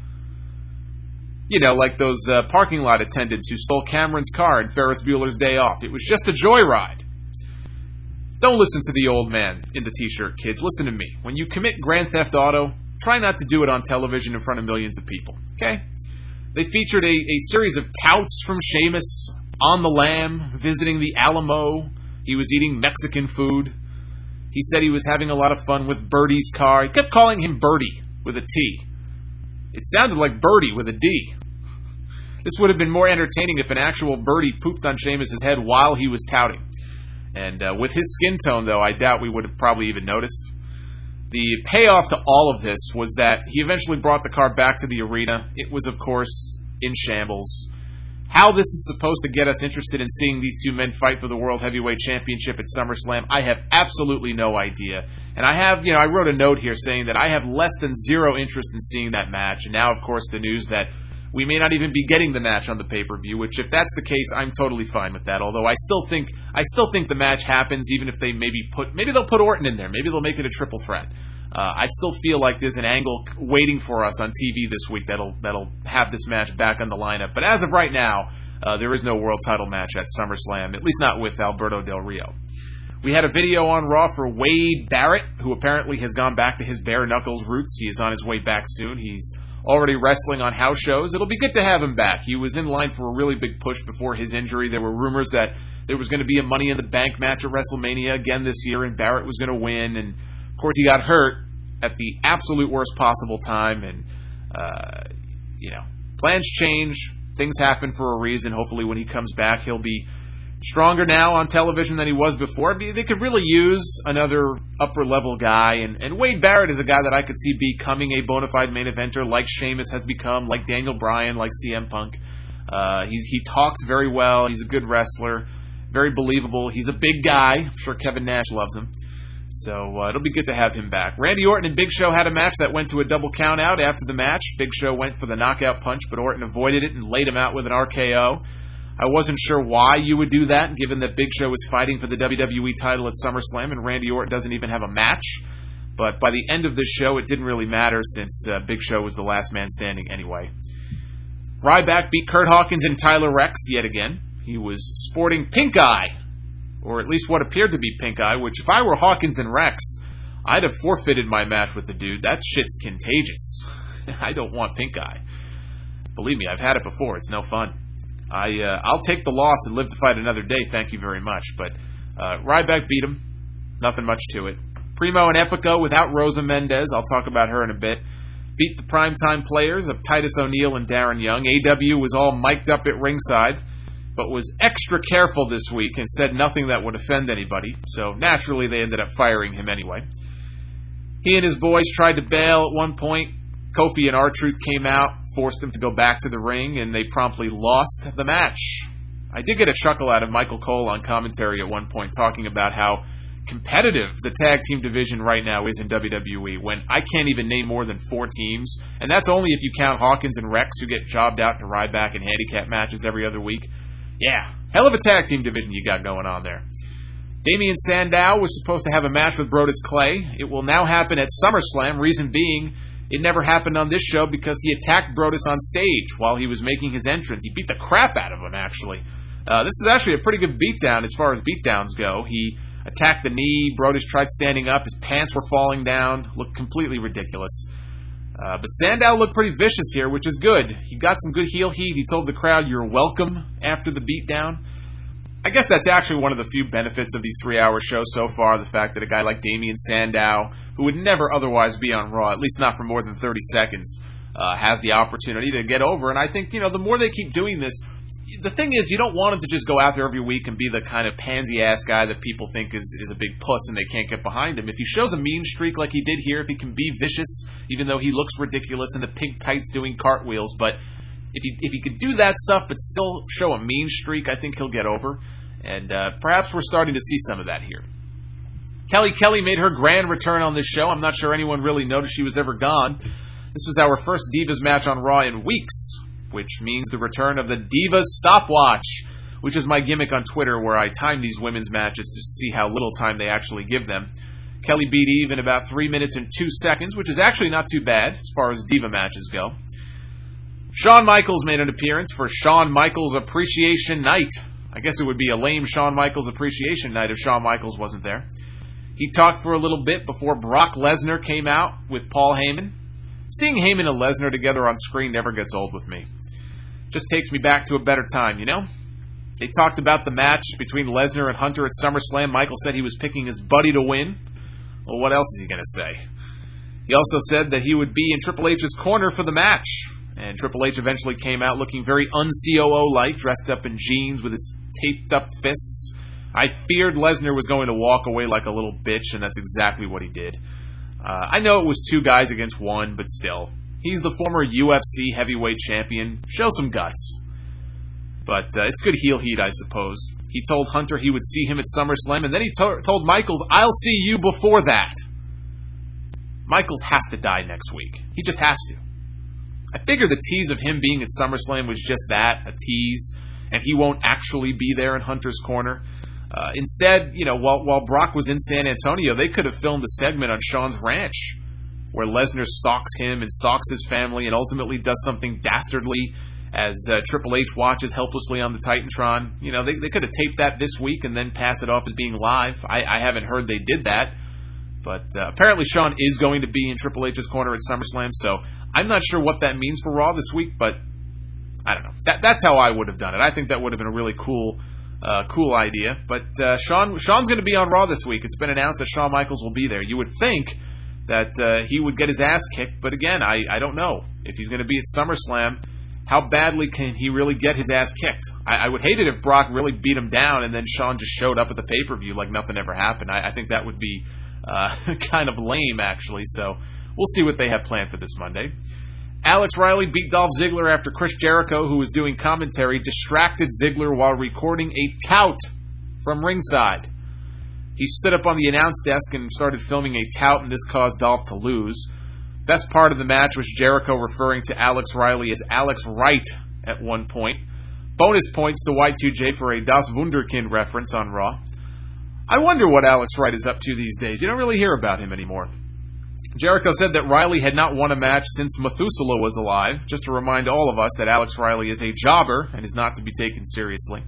You know, like those parking lot attendants who stole Cameron's car in Ferris Bueller's Day Off. It was just a joyride. Don't listen to the old man in the t-shirt, kids. Listen to me. When you commit Grand Theft Auto, try not to do it on television in front of millions of people, okay? They featured a series of touts from Sheamus on the lam, visiting the Alamo. He was eating Mexican food. He said he was having a lot of fun with Birdie's car. He kept calling him Birdie with a T. It sounded like Birdie with a D. This would have been more entertaining if an actual birdie pooped on Sheamus' head while he was touting. And with his skin tone, though, I doubt we would have probably even noticed. The payoff to all of this was that he eventually brought the car back to the arena. It was, of course, in shambles. How this is supposed to get us interested in seeing these two men fight for the World Heavyweight Championship at SummerSlam, I have absolutely no idea. And I wrote a note here saying that I have less than zero interest in seeing that match. And now, of course, the news that we may not even be getting the match on the pay-per-view, which if that's the case, I'm totally fine with that. Although I still think the match happens, even if they maybe they'll put Orton in there. Maybe they'll make it a triple threat. I still feel like there's an angle waiting for us on TV this week that'll have this match back on the lineup. But as of right now, there is no world title match at SummerSlam, at least not with Alberto Del Rio. We had a video on Raw for Wade Barrett, who apparently has gone back to his bare knuckles roots. He is on his way back soon. He's already wrestling on house shows. It'll be good to have him back. He was in line for a really big push before his injury. There were rumors that there was going to be a Money in the Bank match at WrestleMania again this year, and Barrett was going to win. And, of course, he got hurt at the absolute worst possible time. And, plans change. Things happen for a reason. Hopefully when he comes back, he'll be stronger now on television than he was before. They could really use another upper-level guy, and Wade Barrett is a guy that I could see becoming a bona fide main eventer like Sheamus has become, like Daniel Bryan, like CM Punk. He talks very well. He's a good wrestler, very believable. He's a big guy. I'm sure Kevin Nash loves him. So it'll be good to have him back. Randy Orton and Big Show had a match that went to a double count out after the match. Big Show went for the knockout punch, but Orton avoided it and laid him out with an RKO. I wasn't sure why you would do that, given that Big Show was fighting for the WWE title at SummerSlam and Randy Orton doesn't even have a match. But by the end of this show, it didn't really matter since Big Show was the last man standing anyway. Ryback beat Kurt Hawkins and Tyler Rex yet again. He was sporting pink eye, or at least what appeared to be pink eye, which if I were Hawkins and Rex, I'd have forfeited my match with the dude. That shit's contagious. I don't want pink eye. Believe me, I've had it before. It's no fun. I'll take the loss and live to fight another day, thank you very much. But Ryback beat him. Nothing much to it. Primo and Epico without Rosa Mendez, I'll talk about her in a bit, beat the primetime players of Titus O'Neil and Darren Young. AW was all mic'd up at ringside, but was extra careful this week and said nothing that would offend anybody, so naturally they ended up firing him anyway. He and his boys tried to bail at one point. Kofi and R-Truth came out, forced them to go back to the ring, and they promptly lost the match. I did get a chuckle out of Michael Cole on commentary at one point, talking about how competitive the tag team division right now is in WWE, when I can't even name more than 4 teams, and that's only if you count Hawkins and Rex, who get jobbed out to Ryback in handicap matches every other week. Yeah, hell of a tag team division you got going on there. Damien Sandow was supposed to have a match with Brodus Clay. It will now happen at SummerSlam, reason being, it never happened on this show because he attacked Brodus on stage while he was making his entrance. He beat the crap out of him, actually. This is actually a pretty good beatdown as far as beatdowns go. He attacked the knee, Brodus tried standing up, his pants were falling down, looked completely ridiculous. But Sandow looked pretty vicious here, which is good. He got some good heel heat, he told the crowd, "You're welcome," after the beatdown. I guess that's actually one of the few benefits of these 3-hour shows so far, the fact that a guy like Damien Sandow, who would never otherwise be on Raw, at least not for more than 30 seconds, has the opportunity to get over. And I think, the more they keep doing this, the thing is, you don't want him to just go out there every week and be the kind of pansy-ass guy that people think is a big puss and they can't get behind him. If he shows a mean streak like he did here, if he can be vicious, even though he looks ridiculous in the pig tights doing cartwheels, but if he could do that stuff but still show a mean streak, I think he'll get over. And perhaps we're starting to see some of that here. Kelly made her grand return on this show. I'm not sure anyone really noticed she was ever gone. This was our first Divas match on Raw in weeks, which means the return of the Divas stopwatch, which is my gimmick on Twitter where I time these women's matches to see how little time they actually give them. Kelly beat Eve in about 3 minutes and 2 seconds, which is actually not too bad as far as Diva matches go. Shawn Michaels made an appearance for Shawn Michaels Appreciation Night. I guess it would be a lame Shawn Michaels Appreciation Night if Shawn Michaels wasn't there. He talked for a little bit before Brock Lesnar came out with Paul Heyman. Seeing Heyman and Lesnar together on screen never gets old with me. Just takes me back to a better time, They talked about the match between Lesnar and Hunter at SummerSlam. Michael said he was picking his buddy to win. Well, what else is he going to say? He also said that he would be in Triple H's corner for the match. And Triple H eventually came out looking very un-COO-like, dressed up in jeans with his taped-up fists. I feared Lesnar was going to walk away like a little bitch, and that's exactly what he did. I know it was 2 guys against 1, but still. He's the former UFC heavyweight champion. Show some guts. But it's good heel heat, I suppose. He told Hunter he would see him at SummerSlam, and then he told Michaels, "I'll see you before that." Michaels has to die next week. He just has to. I figure the tease of him being at SummerSlam was just that, a tease, and he won't actually be there in Hunter's corner. Instead, while Brock was in San Antonio, they could have filmed a segment on Shawn's ranch where Lesnar stalks him and stalks his family and ultimately does something dastardly as Triple H watches helplessly on the Titantron. They could have taped that this week and then passed it off as being live. I haven't heard they did that. But apparently Shawn is going to be in Triple H's corner at SummerSlam, so I'm not sure what that means for Raw this week, but I don't know. That's how I would have done it. I think that would have been a really cool idea. But Shawn's going to be on Raw this week. It's been announced that Shawn Michaels will be there. You would think that he would get his ass kicked, but again, I don't know. If he's going to be at SummerSlam, how badly can he really get his ass kicked? I would hate it if Brock really beat him down and then Shawn just showed up at the pay-per-view like nothing ever happened. I think that would be kind of lame, actually, so we'll see what they have planned for this Monday. Alex Riley beat Dolph Ziggler after Chris Jericho, who was doing commentary, distracted Ziggler while recording a tout from ringside. He stood up on the announce desk and started filming a tout, and this caused Dolph to lose. Best part of the match was Jericho referring to Alex Riley as Alex Wright at one point. Bonus points to Y2J for a Das Wunderkind reference on Raw. I wonder what Alex Wright is up to these days. You don't really hear about him anymore. Jericho said that Riley had not won a match since Methuselah was alive, just to remind all of us that Alex Riley is a jobber and is not to be taken seriously.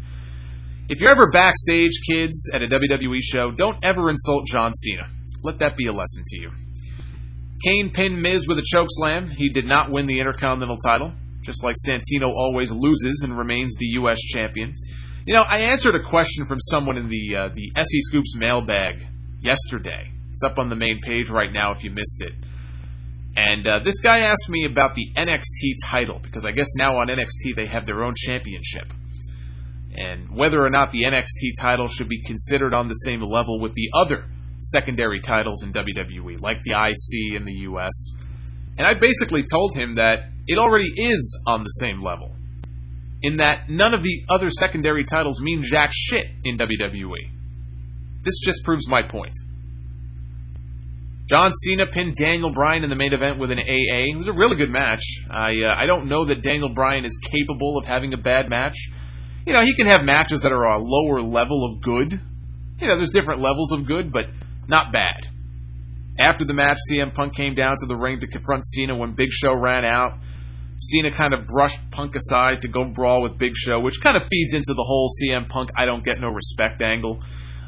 If you're ever backstage, kids, at a WWE show, don't ever insult John Cena. Let that be a lesson to you. Kane pinned Miz with a chokeslam. He did not win the Intercontinental title, just like Santino always loses and remains the U.S. champion. I answered a question from someone in the SE Scoops mailbag yesterday. It's up on the main page right now if you missed it. And this guy asked me about the NXT title, because I guess now on NXT they have their own championship. And whether or not the NXT title should be considered on the same level with the other secondary titles in WWE, like the IC in the US. And I basically told him that it already is on the same level, in that none of the other secondary titles mean jack shit in WWE. This just proves my point. John Cena pinned Daniel Bryan in the main event with an AA. It was a really good match. I don't know that Daniel Bryan is capable of having a bad match. You know, he can have matches that are a lower level of good. You know, there's different levels of good, but not bad. After the match, CM Punk came down to the ring to confront Cena when Big Show ran out. Cena kind of brushed Punk aside to go brawl with Big Show, which kind of feeds into the whole CM Punk I don't get no respect angle.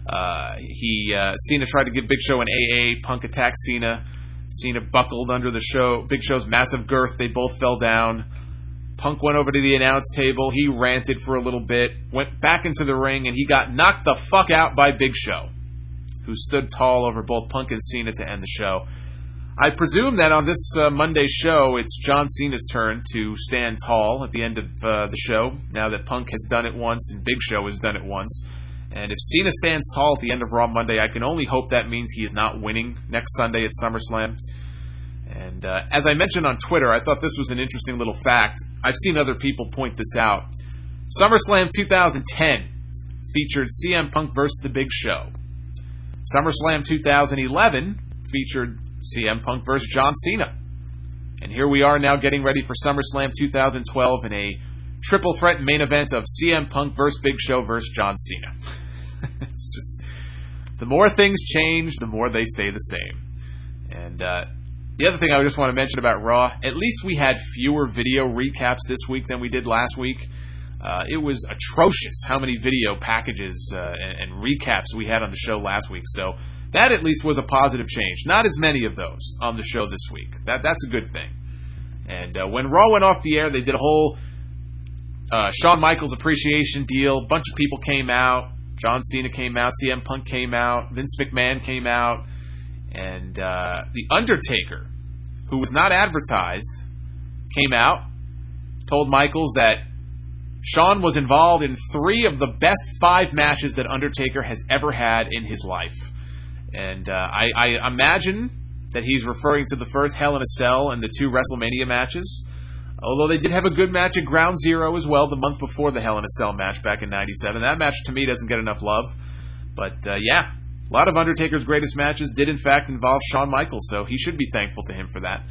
Cena tried to give Big Show an AA. Punk attacked Cena. Cena buckled under the Big Show's massive girth. They both fell down. Punk went over to the announce table. He ranted for a little bit, went back into the ring, and he got knocked the fuck out by Big Show, who stood tall over both Punk and Cena to end the show. I presume that on this Monday's show, it's John Cena's turn to stand tall at the end of the show, now that Punk has done it once and Big Show has done it once. And if Cena stands tall at the end of Raw Monday, I can only hope that means he is not winning next Sunday at SummerSlam. And as I mentioned on Twitter, I thought this was an interesting little fact. I've seen other people point this out. SummerSlam 2010 featured CM Punk versus The Big Show. SummerSlam 2011 featured CM Punk versus John Cena. And here we are now getting ready for SummerSlam 2012 in a triple threat main event of CM Punk versus Big Show versus John Cena. It's just, the more things change, the more they stay the same. And the other thing I just want to mention about Raw, at least we had fewer video recaps this week than we did last week. It was atrocious how many video packages and recaps we had on the show last week. So that at least was a positive change. Not as many of those on the show this week. That's a good thing. And when Raw went off the air, they did a whole Shawn Michaels appreciation deal. A bunch of people came out. John Cena came out. CM Punk came out. Vince McMahon came out. And The Undertaker, who was not advertised, came out, told Michaels that Shawn was involved in 3 of the best 5 matches that Undertaker has ever had in his life. And I imagine that he's referring to the first Hell in a Cell and the 2 WrestleMania matches. Although they did have a good match at Ground Zero as well, the month before the Hell in a Cell match back in '97. That match, to me, doesn't get enough love. But, yeah, a lot of Undertaker's greatest matches did, in fact, involve Shawn Michaels, so he should be thankful to him for that.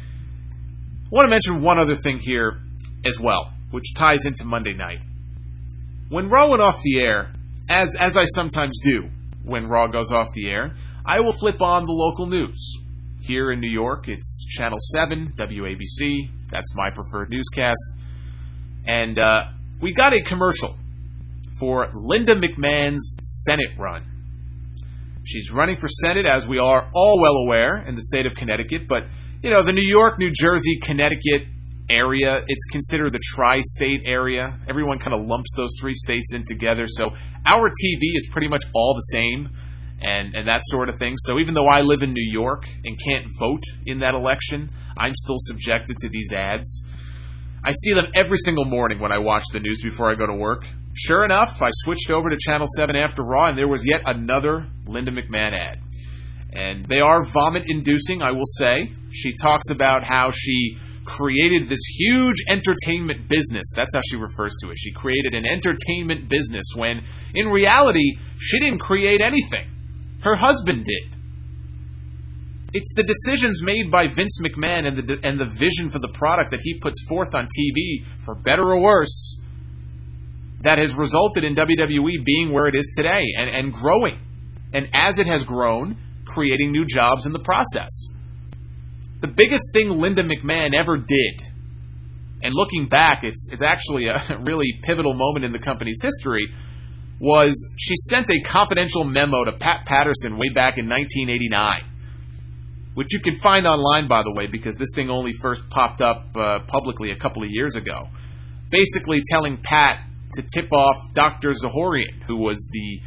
I want to mention one other thing here as well, which ties into Monday night. When Raw went off the air, as I sometimes do when Raw goes off the air, I will flip on the local news. Here in New York, it's Channel 7, WABC. That's my preferred newscast. And we got a commercial for Linda McMahon's Senate run. She's running for Senate, as we are all well aware, in the state of Connecticut. But, you know, the New York, New Jersey, Connecticut area, it's considered the tri-state area. Everyone kind of lumps those 3 states in together. So our TV is pretty much all the same. And that sort of thing. So even though I live in New York and can't vote in that election, I'm still subjected to these ads. I see them every single morning when I watch the news before I go to work. Sure enough, I switched over to Channel 7 after Raw, and there was yet another Linda McMahon ad. And they are vomit-inducing, I will say. She talks about how she created this huge entertainment business. That's how she refers to it. She created an entertainment business when, in reality, she didn't create anything. Her husband did. It's the decisions made by Vince McMahon and the vision for the product that he puts forth on TV, for better or worse, that has resulted in WWE being where it is today and growing. And as it has grown, creating new jobs in the process. The biggest thing Linda McMahon ever did, and looking back, it's actually a really pivotal moment in the company's history, was she sent a confidential memo to Pat Patterson way back in 1989, which you can find online, by the way, because this thing only first popped up publicly a couple of years ago, basically telling Pat to tip off Dr. Zahorian, who was the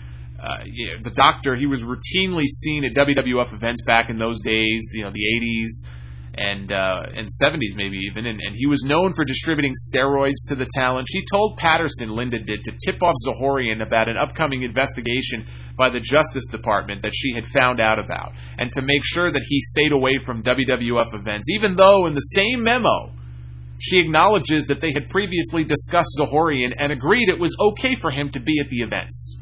doctor. He was routinely seen at WWF events back in those days, the 80s, and 70s maybe even, and he was known for distributing steroids to the talent. She told Patterson, Linda did, to tip off Zahorian about an upcoming investigation by the Justice Department that she had found out about, and to make sure that he stayed away from WWF events, even though in the same memo she acknowledges that they had previously discussed Zahorian and agreed it was okay for him to be at the events.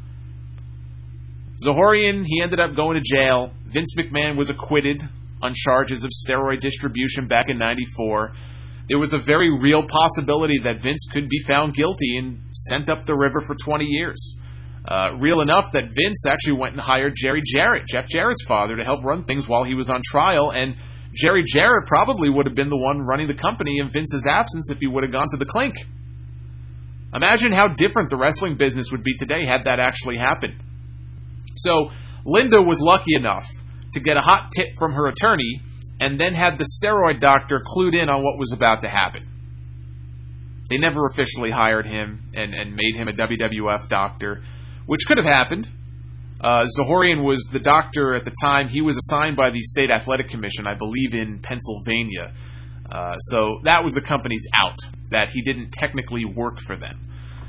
Zahorian, he ended up going to jail. Vince McMahon was acquitted on charges of steroid distribution back in '94. There was a very real possibility that Vince could be found guilty and sent up the river for 20 years. Real enough that Vince actually went and hired Jerry Jarrett, Jeff Jarrett's father, to help run things while he was on trial, and Jerry Jarrett probably would have been the one running the company in Vince's absence if he would have gone to the clink. Imagine how different the wrestling business would be today had that actually happened. So, Linda was lucky enough to get a hot tip from her attorney, and then had the steroid doctor clued in on what was about to happen. They never officially hired him and made him a WWF doctor, which could have happened. Zahorian was the doctor at the time. He was assigned by the State Athletic Commission, I believe in Pennsylvania. So that was the company's out, that he didn't technically work for them.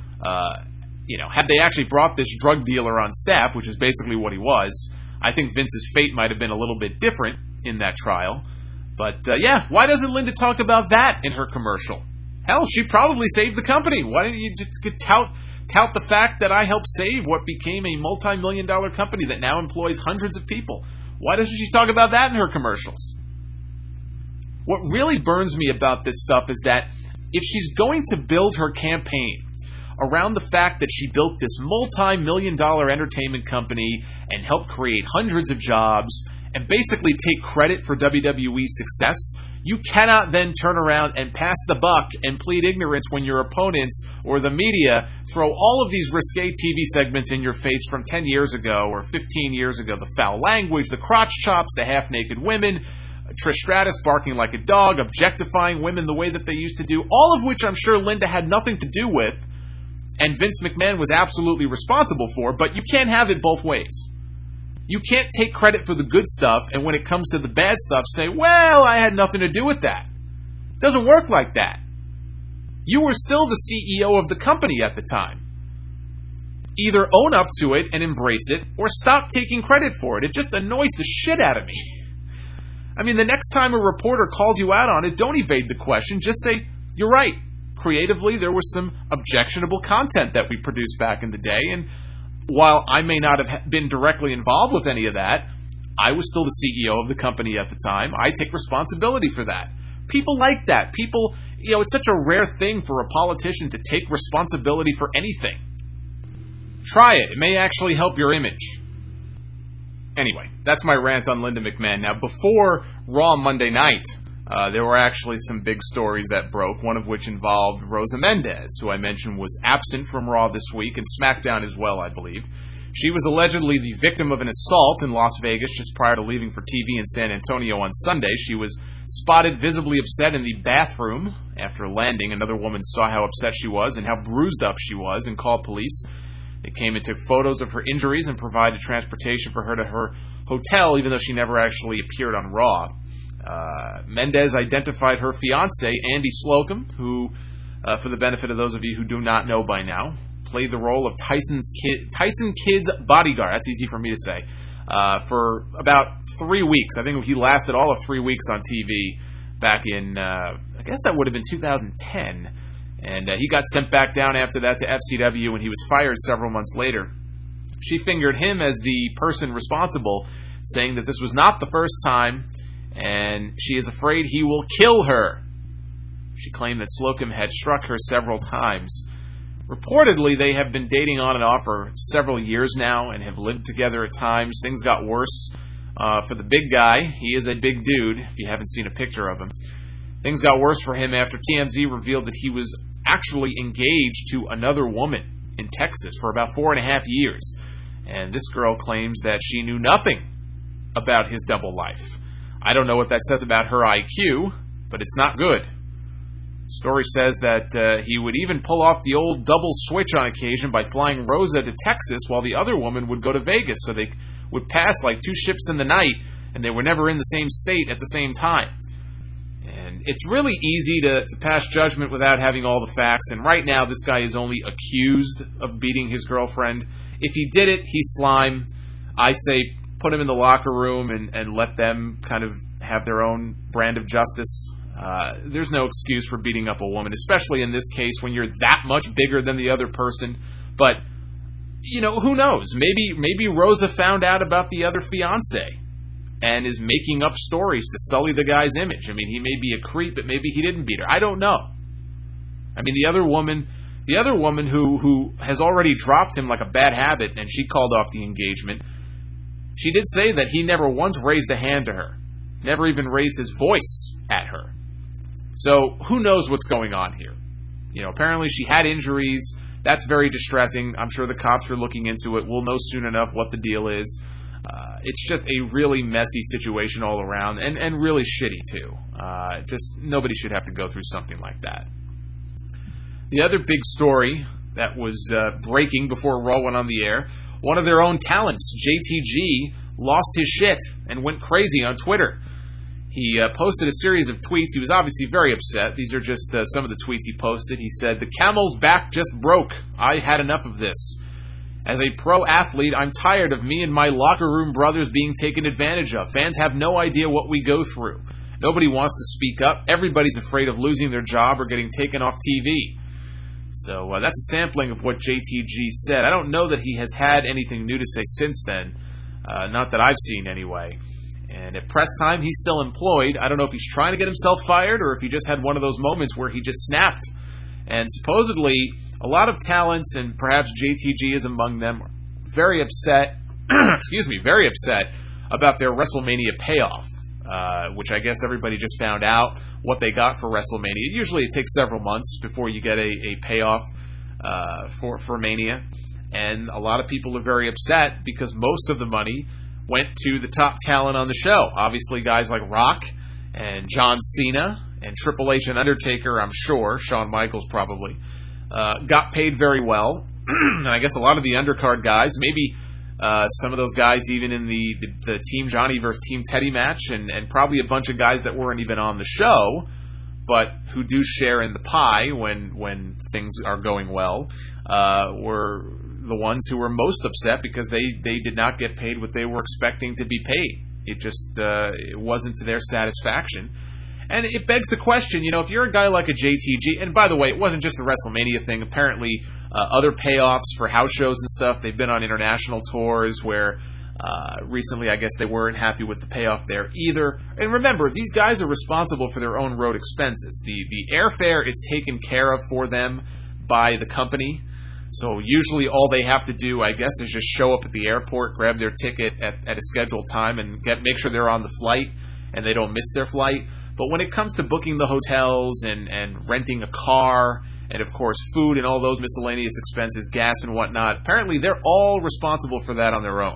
Had they actually brought this drug dealer on staff, which is basically what he was, I think Vince's fate might have been a little bit different in that trial. But, why doesn't Linda talk about that in her commercial? Hell, she probably saved the company. Why didn't you just tout the fact that I helped save what became a multi-million-dollar company that now employs hundreds of people? Why doesn't she talk about that in her commercials? What really burns me about this stuff is that if she's going to build her campaign around the fact that she built this multi-million-dollar entertainment company and helped create hundreds of jobs and basically take credit for WWE's success, you cannot then turn around and pass the buck and plead ignorance when your opponents or the media throw all of these risque TV segments in your face from 10 years ago or 15 years ago. The foul language, the crotch chops, the half-naked women, Trish Stratus barking like a dog, objectifying women the way that they used to do, all of which I'm sure Linda had nothing to do with, and Vince McMahon was absolutely responsible for, but you can't have it both ways. You can't take credit for the good stuff, and when it comes to the bad stuff, say, well, I had nothing to do with that. It doesn't work like that. You were still the CEO of the company at the time. Either own up to it and embrace it, or stop taking credit for it. It just annoys the shit out of me. I mean, the next time a reporter calls you out on it, don't evade the question. Just say, you're right. Creatively, there was some objectionable content that we produced back in the day, and while I may not have been directly involved with any of that, I was still the CEO of the company at the time. I take responsibility for that. People like that. People, it's such a rare thing for a politician to take responsibility for anything. Try it. It may actually help your image. Anyway, that's my rant on Linda McMahon. Now, before Raw Monday night, there were actually some big stories that broke, one of which involved Rosa Mendez, who I mentioned was absent from Raw this week, and SmackDown as well, I believe. She was allegedly the victim of an assault in Las Vegas just prior to leaving for TV in San Antonio on Sunday. She was spotted visibly upset in the bathroom after landing. Another woman saw how upset she was and how bruised up she was and called police. They came and took photos of her injuries and provided transportation for her to her hotel, even though she never actually appeared on Raw. Mendez identified her fiancé, Andy Slocum, who, for the benefit of those of you who do not know by now, played the role of Tyson Kidd's bodyguard. That's easy for me to say. For about 3 weeks. I think he lasted all of 3 weeks on TV back in, I guess that would have been 2010. And he got sent back down after that to FCW, and he was fired several months later. She fingered him as the person responsible, saying that this was not the first time, and she is afraid he will kill her. She claimed that Slocum had struck her several times. Reportedly, they have been dating on and off for several years now and have lived together at times. Things got worse for the big guy. He is a big dude, if you haven't seen a picture of him. Things got worse for him after TMZ revealed that he was actually engaged to another woman in Texas for about 4.5 years. And this girl claims that she knew nothing about his double life. I don't know what that says about her IQ, but it's not good. The story says that he would even pull off the old double switch on occasion by flying Rosa to Texas while the other woman would go to Vegas, so they would pass like two ships in the night, and they were never in the same state at the same time. it's really easy to pass judgment without having all the facts, and right now this guy is only accused of beating his girlfriend. If he did it, he's slime. I say put him in the locker room and let them kind of have their own brand of justice. There's no excuse for beating up a woman, especially in this case when you're that much bigger than the other person. But, who knows? Maybe Rosa found out about the other fiancé and is making up stories to sully the guy's image. I mean, he may be a creep, but maybe he didn't beat her. I don't know. I mean, the other woman who has already dropped him like a bad habit, and she called off the engagement, she did say that he never once raised a hand to her, never even raised his voice at her. So who knows what's going on here? Apparently she had injuries. That's very distressing. I'm sure the cops are looking into it. We'll know soon enough what the deal is. It's just a really messy situation all around, and really shitty too. Just nobody should have to go through something like that. The other big story that was breaking before Raw went on the air, one of their own talents, JTG, lost his shit and went crazy on Twitter. He posted a series of tweets. He was obviously very upset. These are just some of the tweets he posted. He said, "The camel's back just broke. I had enough of this. As a pro athlete, I'm tired of me and my locker room brothers being taken advantage of. Fans have no idea what we go through. Nobody wants to speak up. Everybody's afraid of losing their job or getting taken off TV." So that's a sampling of what JTG said. I don't know that he has had anything new to say since then. Not that I've seen anyway. And at press time, he's still employed. I don't know if he's trying to get himself fired or if he just had one of those moments where he just snapped. And supposedly, a lot of talents, and perhaps JTG is among them, very upset, very upset about their WrestleMania payoff, which I guess everybody just found out what they got for WrestleMania. Usually it takes several months before you get a payoff for Mania. And a lot of people are very upset because most of the money went to the top talent on the show. Obviously, guys like Rock and John Cena and Triple H and Undertaker, I'm sure, Shawn Michaels probably, got paid very well. And I guess a lot of the undercard guys, maybe some of those guys even in the Team Johnny versus Team Teddy match, and probably a bunch of guys that weren't even on the show, but who do share in the pie when things are going well, were the ones who were most upset because they did not get paid what they were expecting to be paid. It just it wasn't to their satisfaction. And it begs the question, if you're a guy like a JTG, and by the way, it wasn't just the WrestleMania thing. Apparently, other payoffs for house shows and stuff, they've been on international tours where recently I guess they weren't happy with the payoff there either. And remember, these guys are responsible for their own road expenses. The airfare is taken care of for them by the company. So usually all they have to do, I guess, is just show up at the airport, grab their ticket at a scheduled time, and make sure they're on the flight and they don't miss their flight. But when it comes to booking the hotels and renting a car and, of course, food and all those miscellaneous expenses, gas and whatnot, apparently they're all responsible for that on their own.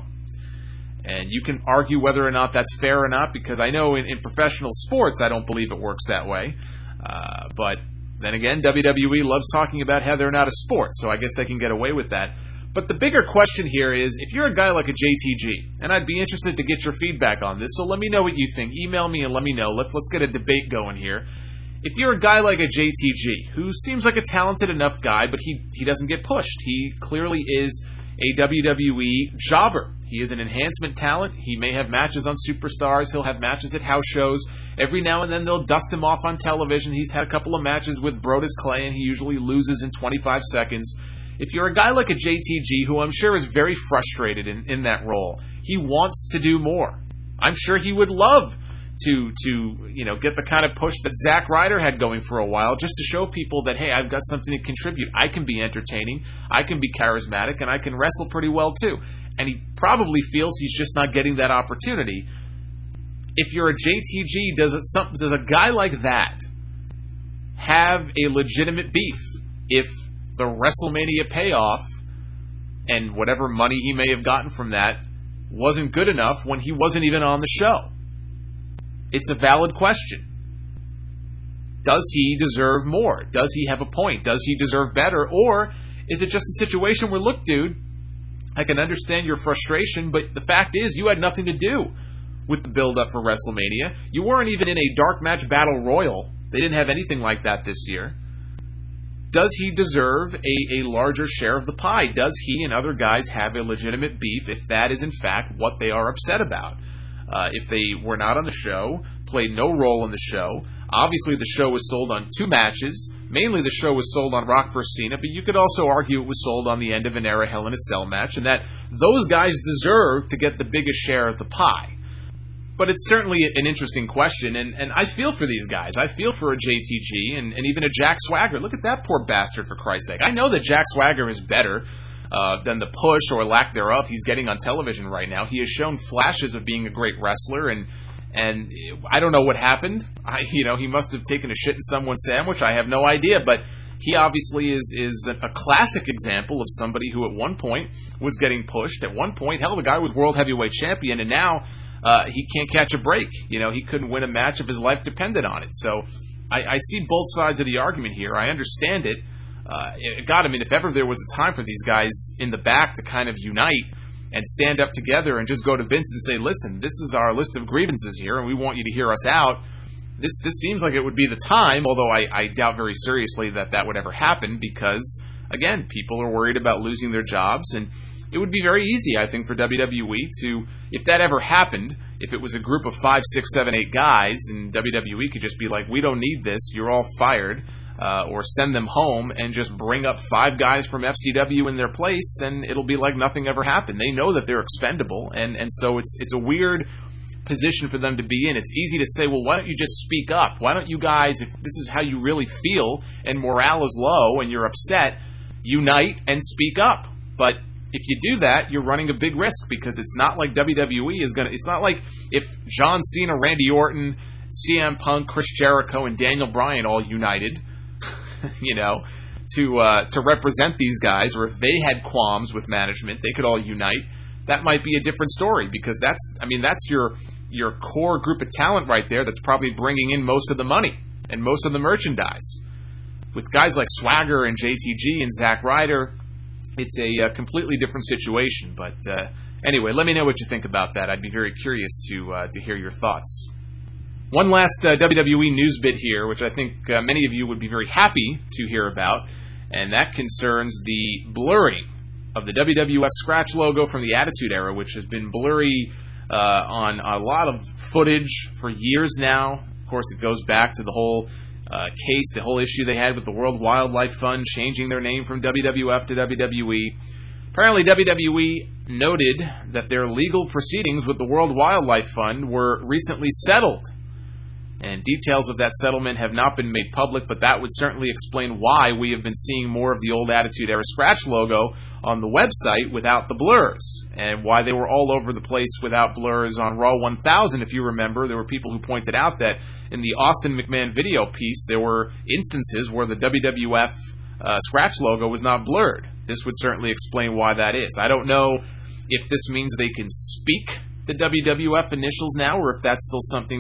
And you can argue whether or not that's fair or not, because I know in professional sports I don't believe it works that way. But then again, WWE loves talking about how they're not a sport, so I guess they can get away with that. But the bigger question here is, if you're a guy like a JTG, and I'd be interested to get your feedback on this, so let me know what you think. Email me and let me know. Let's get a debate going here. If you're a guy like a JTG, who seems like a talented enough guy, but he doesn't get pushed. He clearly is a WWE jobber. He is an enhancement talent. He may have matches on Superstars. He'll have matches at house shows. Every now and then they'll dust him off on television. He's had a couple of matches with Brodus Clay, and he usually loses in 25 seconds. If you're a guy like a JTG, who I'm sure is very frustrated in that role, he wants to do more. I'm sure he would love to get the kind of push that Zack Ryder had going for a while, just to show people that, hey, I've got something to contribute. I can be entertaining, I can be charismatic, and I can wrestle pretty well too. And he probably feels he's just not getting that opportunity. If you're a JTG, does a guy like that have a legitimate beef if the WrestleMania payoff and whatever money he may have gotten from that wasn't good enough when he wasn't even on the show? It's a valid question. Does he deserve more? Does he have a point? Does he deserve better? Or is it just a situation where, look, dude, I can understand your frustration, but the fact is you had nothing to do with the build-up for WrestleMania. You weren't even in a dark match battle royal. They didn't have anything like that this year. Does he deserve a larger share of the pie? Does he and other guys have a legitimate beef if that is in fact what they are upset about? If they were not on the show, played no role in the show, obviously the show was sold on 2 matches. Mainly the show was sold on Rock vs. Cena, but you could also argue it was sold on the end of an era Hell in a Cell match, and that those guys deserve to get the biggest share of the pie. But it's certainly an interesting question, and I feel for these guys. I feel for a JTG and even a Jack Swagger. Look at that poor bastard, for Christ's sake. I know that Jack Swagger is better than the push or lack thereof he's getting on television right now. He has shown flashes of being a great wrestler, and I don't know what happened. He must have taken a shit in someone's sandwich. I have no idea, but he obviously is a classic example of somebody who at one point was getting pushed. At one point, hell, the guy was world heavyweight champion, and now he can't catch a break. He couldn't win a match if his life depended on it. So I see both sides of the argument here. I understand it. God, I mean, if ever there was a time for these guys in the back to kind of unite and stand up together and just go to Vince and say, listen, this is our list of grievances here, and we want you to hear us out, this seems like it would be the time, although I doubt very seriously that would ever happen because, again, people are worried about losing their jobs, and it would be very easy, I think, for WWE to, if that ever happened, if it was a group of 5, 6, 7, 8 guys, and WWE could just be like, we don't need this, you're all fired, or send them home and just bring up 5 guys from FCW in their place, and it'll be like nothing ever happened. They know that they're expendable, and so it's a weird position for them to be in. It's easy to say, well, why don't you just speak up? Why don't you guys, if this is how you really feel and morale is low and you're upset, unite and speak up? But if you do that, you're running a big risk because it's not like WWE is going to... It's not like if John Cena, Randy Orton, CM Punk, Chris Jericho, and Daniel Bryan all united, to represent these guys, or if they had qualms with management, they could all unite. That might be a different story because that's your core group of talent right there that's probably bringing in most of the money and most of the merchandise. With guys like Swagger and JTG and Zack Ryder, it's a completely different situation. But anyway, let me know what you think about that. I'd be very curious to hear your thoughts. One last WWE news bit here, which I think many of you would be very happy to hear about, and that concerns the blurring of the WWF scratch logo from the Attitude Era, which has been blurry on a lot of footage for years now. Of course, it goes back to the whole case, the whole issue they had with the World Wildlife Fund changing their name from WWF to WWE. Apparently, WWE noted that their legal proceedings with the World Wildlife Fund were recently settled. And details of that settlement have not been made public, but that would certainly explain why we have been seeing more of the old Attitude Era scratch logo on the website without the blurs, and why they were all over the place without blurs on Raw 1000. If you remember, there were people who pointed out that in the Austin McMahon video piece, there were instances where the WWF scratch logo was not blurred. This would certainly explain why that is. I don't know if this means they can speak the WWF initials now, or if that's still something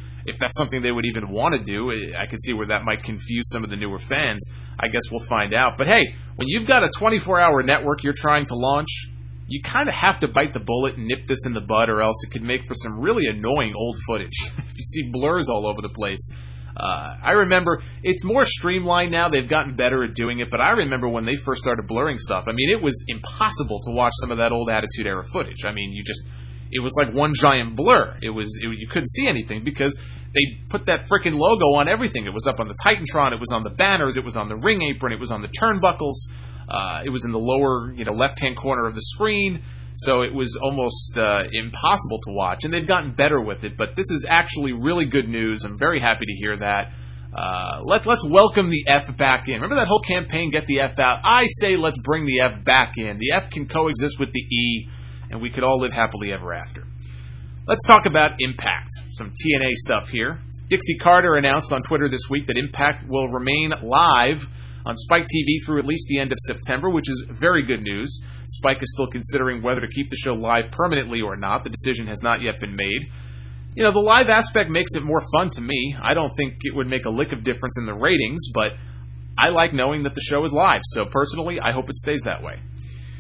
they would even want to do. I could see where that might confuse some of the newer fans. I guess we'll find out. But hey, when you've got a 24-hour network you're trying to launch, you kind of have to bite the bullet and nip this in the bud, or else it could make for some really annoying old footage. You see blurs all over the place. I remember, it's more streamlined now. They've gotten better at doing it, but I remember when they first started blurring stuff, I mean, it was impossible to watch some of that old Attitude Era footage. I mean, it was like one giant blur. You couldn't see anything because they put that frickin' logo on everything. It was up on the Titantron, it was on the banners, it was on the ring apron, it was on the turnbuckles, it was in the lower, left-hand corner of the screen. So it was almost impossible to watch, and they've gotten better with it. But this is actually really good news. I'm very happy to hear that. Let's welcome the F back in. Remember that whole campaign, Get the F Out? I say let's bring the F back in. The F can coexist with the E, and we could all live happily ever after. Let's talk about Impact. Some TNA stuff here. Dixie Carter announced on Twitter this week that Impact will remain live on Spike TV through at least the end of September, which is very good news. Spike is still considering whether to keep the show live permanently or not. The decision has not yet been made. The live aspect makes it more fun to me. I don't think it would make a lick of difference in the ratings, but I like knowing that the show is live. So personally, I hope it stays that way.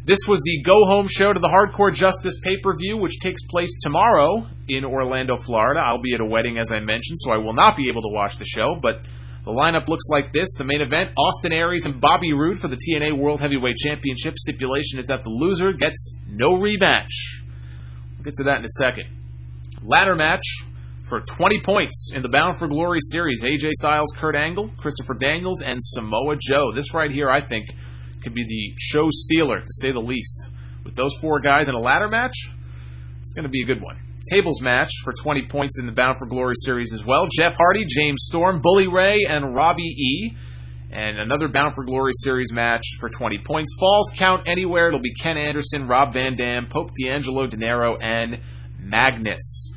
This was the go-home show to the Hardcore Justice pay-per-view, which takes place tomorrow in Orlando, Florida. I'll be at a wedding, as I mentioned, so I will not be able to watch the show, but the lineup looks like this. The main event, Austin Aries and Bobby Roode for the TNA World Heavyweight Championship. Stipulation is that the loser gets no rematch. We'll get to that in a second. Ladder match for 20 points in the Bound for Glory series. AJ Styles, Kurt Angle, Christopher Daniels, and Samoa Joe. This right here, I think, could be the show stealer, to say the least. With those four guys in a ladder match, it's going to be a good one. Tables match for 20 points in the Bound for Glory series as well. Jeff Hardy, James Storm, Bully Ray, and Robbie E. And another Bound for Glory series match for 20 points. Falls count anywhere. It'll be Ken Anderson, Rob Van Dam, Pope D'Angelo Dinero, and Magnus.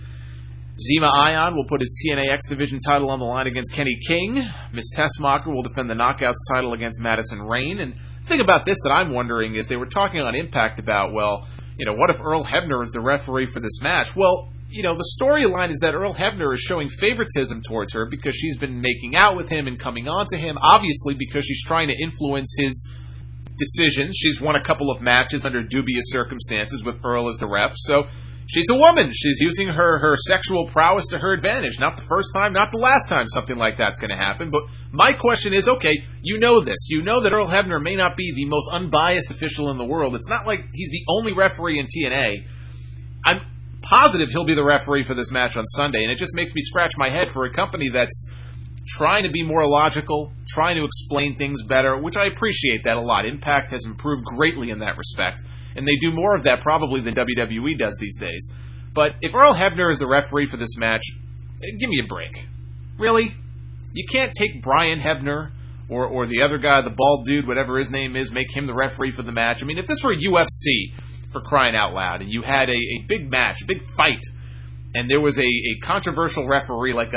Zema Ion will put his TNA X Division title on the line against Kenny King. Miss Tessmacher will defend the Knockouts title against Madison Rayne. And the thing about this that I'm wondering is they were talking on Impact about, well, what if Earl Hebner is the referee for this match? Well, the storyline is that Earl Hebner is showing favoritism towards her because she's been making out with him and coming on to him, obviously because she's trying to influence his decisions. She's won a couple of matches under dubious circumstances with Earl as the ref, so she's a woman. She's using her sexual prowess to her advantage. Not the first time, not the last time something like that's going to happen. But my question is, okay, you know this. You know that Earl Hebner may not be the most unbiased official in the world. It's not like he's the only referee in TNA. I'm positive he'll be the referee for this match on Sunday, and it just makes me scratch my head for a company that's trying to be more logical, trying to explain things better, which I appreciate that a lot. Impact has improved greatly in that respect. And they do more of that probably than WWE does these days. But if Earl Hebner is the referee for this match, give me a break. Really? You can't take Brian Hebner or the other guy, the bald dude, whatever his name is, make him the referee for the match. I mean, if this were UFC, for crying out loud, and you had a big match, a big fight, and there was a controversial referee like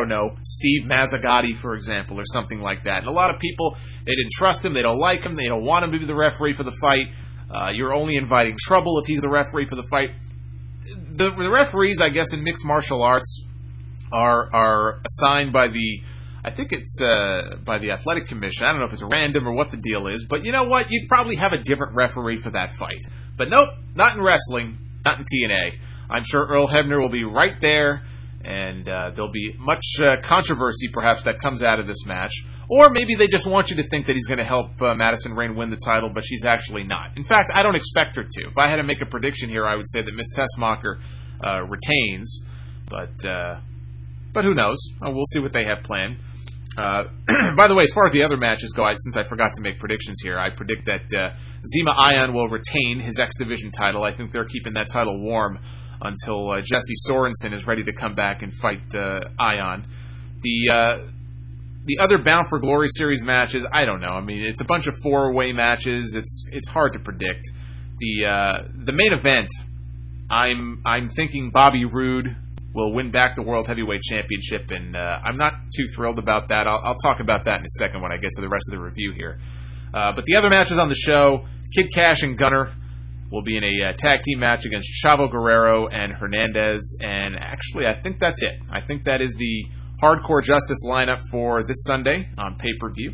Steve Mazzagatti, for example, or something like that. And a lot of people, they didn't trust him, they don't like him, they don't want him to be the referee for the fight. You're only inviting trouble if he's the referee for the fight. The referees, I guess, in mixed martial arts are assigned by by the athletic commission. I don't know if it's random or what the deal is, but you know what? You'd probably have a different referee for that fight. But nope, not in wrestling, not in TNA. I'm sure Earl Hebner will be right there, and there'll be much controversy, perhaps, that comes out of this match. Or maybe they just want you to think that he's going to help Madison Rayne win the title, but she's actually not. In fact, I don't expect her to. If I had to make a prediction here, I would say that Miss Tessmacher retains, but who knows? We'll see what they have planned. By the way, as far as the other matches go, since I forgot to make predictions here, I predict that Zema Ion will retain his X Division title. I think they're keeping that title warm until Jesse Sorensen is ready to come back and fight Ion. The other Bound for Glory series matches, I don't know. I mean, it's a bunch of four-way matches. It's hard to predict. The main event, I'm thinking Bobby Roode will win back the World Heavyweight Championship, and I'm not too thrilled about that. I'll talk about that in a second when I get to the rest of the review here. But the other matches on the show, Kid Cash and Gunner will be in a tag team match against Chavo Guerrero and Hernandez, and actually I think that's it. I think that is the Hardcore Justice lineup for this Sunday on pay-per-view.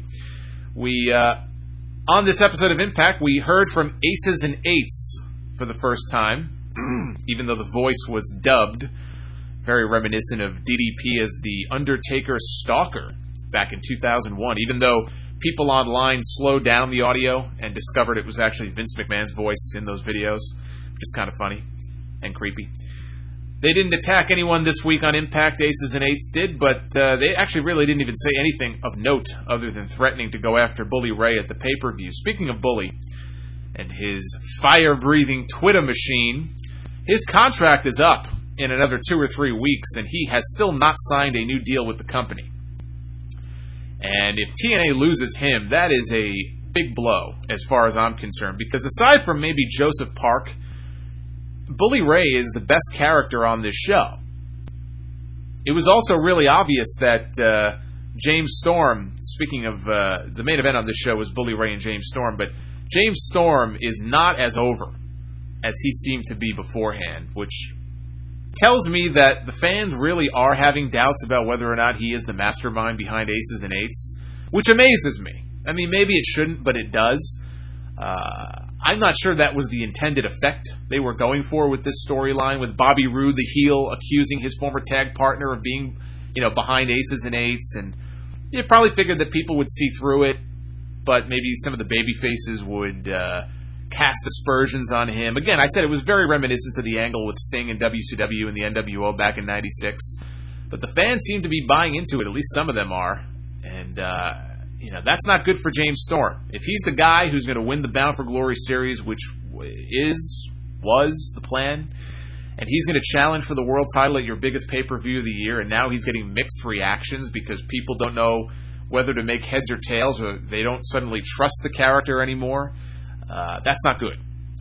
On this episode of Impact, we heard from Aces and Eights for the first time, even though the voice was dubbed, very reminiscent of DDP as the Undertaker Stalker back in 2001, even though people online slowed down the audio and discovered it was actually Vince McMahon's voice in those videos, which is kind of funny and creepy. They didn't attack anyone this week on Impact, Aces and Eights did, but they actually really didn't even say anything of note other than threatening to go after Bully Ray at the pay-per-view. Speaking of Bully and his fire-breathing Twitter machine, his contract is up in another 2 or 3 weeks, and he has still not signed a new deal with the company. And if TNA loses him, that is a big blow as far as I'm concerned, because aside from maybe Joseph Park, Bully Ray is the best character on this show. It was also really obvious that James Storm, speaking of the main event on this show was Bully Ray and James Storm, but James Storm is not as over as he seemed to be beforehand, which tells me that the fans really are having doubts about whether or not he is the mastermind behind Aces and Eights, which amazes me. I mean, maybe it shouldn't, but it does. I'm not sure that was the intended effect they were going for with this storyline, with Bobby Roode, the heel, accusing his former tag partner of being, behind aces and eights, and you probably figured that people would see through it, but maybe some of the baby faces would cast aspersions on him. Again, I said it was very reminiscent of the angle with Sting and WCW and the NWO back in '96, but the fans seem to be buying into it. At least some of them are, and that's not good for James Storm. If he's the guy who's going to win the Bound for Glory series, which was the plan, and he's going to challenge for the world title at your biggest pay-per-view of the year, and now he's getting mixed reactions because people don't know whether to make heads or tails, or they don't suddenly trust the character anymore, that's not good.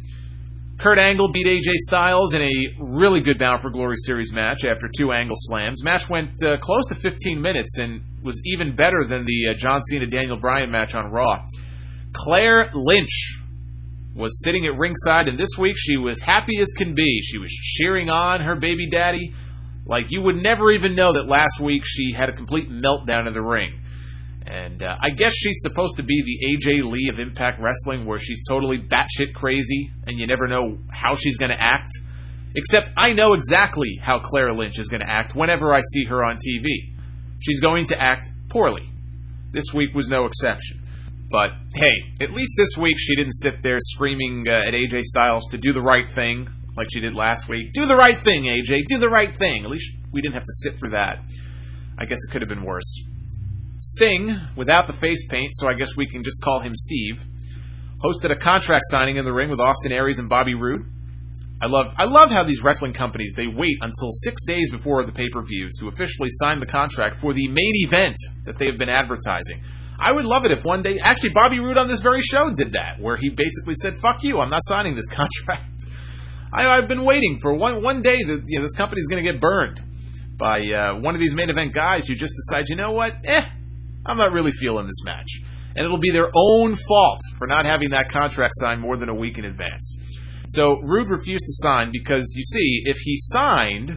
Kurt Angle beat AJ Styles in a really good Bound for Glory series match after 2 Angle slams. Match went close to 15 minutes and was even better than the John Cena-Daniel Bryan match on Raw. Claire Lynch was sitting at ringside, and this week she was happy as can be. She was cheering on her baby daddy like you would never even know that last week she had a complete meltdown in the ring. And I guess she's supposed to be the AJ Lee of Impact Wrestling, where she's totally batshit crazy and you never know how she's going to act. Except I know exactly how Claire Lynch is going to act whenever I see her on TV. She's going to act poorly. This week was no exception. But hey, at least this week she didn't sit there screaming at AJ Styles to do the right thing like she did last week. Do the right thing, AJ. Do the right thing. At least we didn't have to sit for that. I guess it could have been worse. Sting, without the face paint, so I guess we can just call him Steve, hosted a contract signing in the ring with Austin Aries and Bobby Roode. I love how these wrestling companies, they wait until 6 days before the pay-per-view to officially sign the contract for the main event that they have been advertising. I would love it if one day, actually Bobby Roode on this very show did that, where he basically said, fuck you, I'm not signing this contract. I've been waiting for one day that this company's going to get burned by one of these main event guys who just decide, you know what, I'm not really feeling this match. And it'll be their own fault for not having that contract signed more than a week in advance. So Roode refused to sign because, you see, if he signed,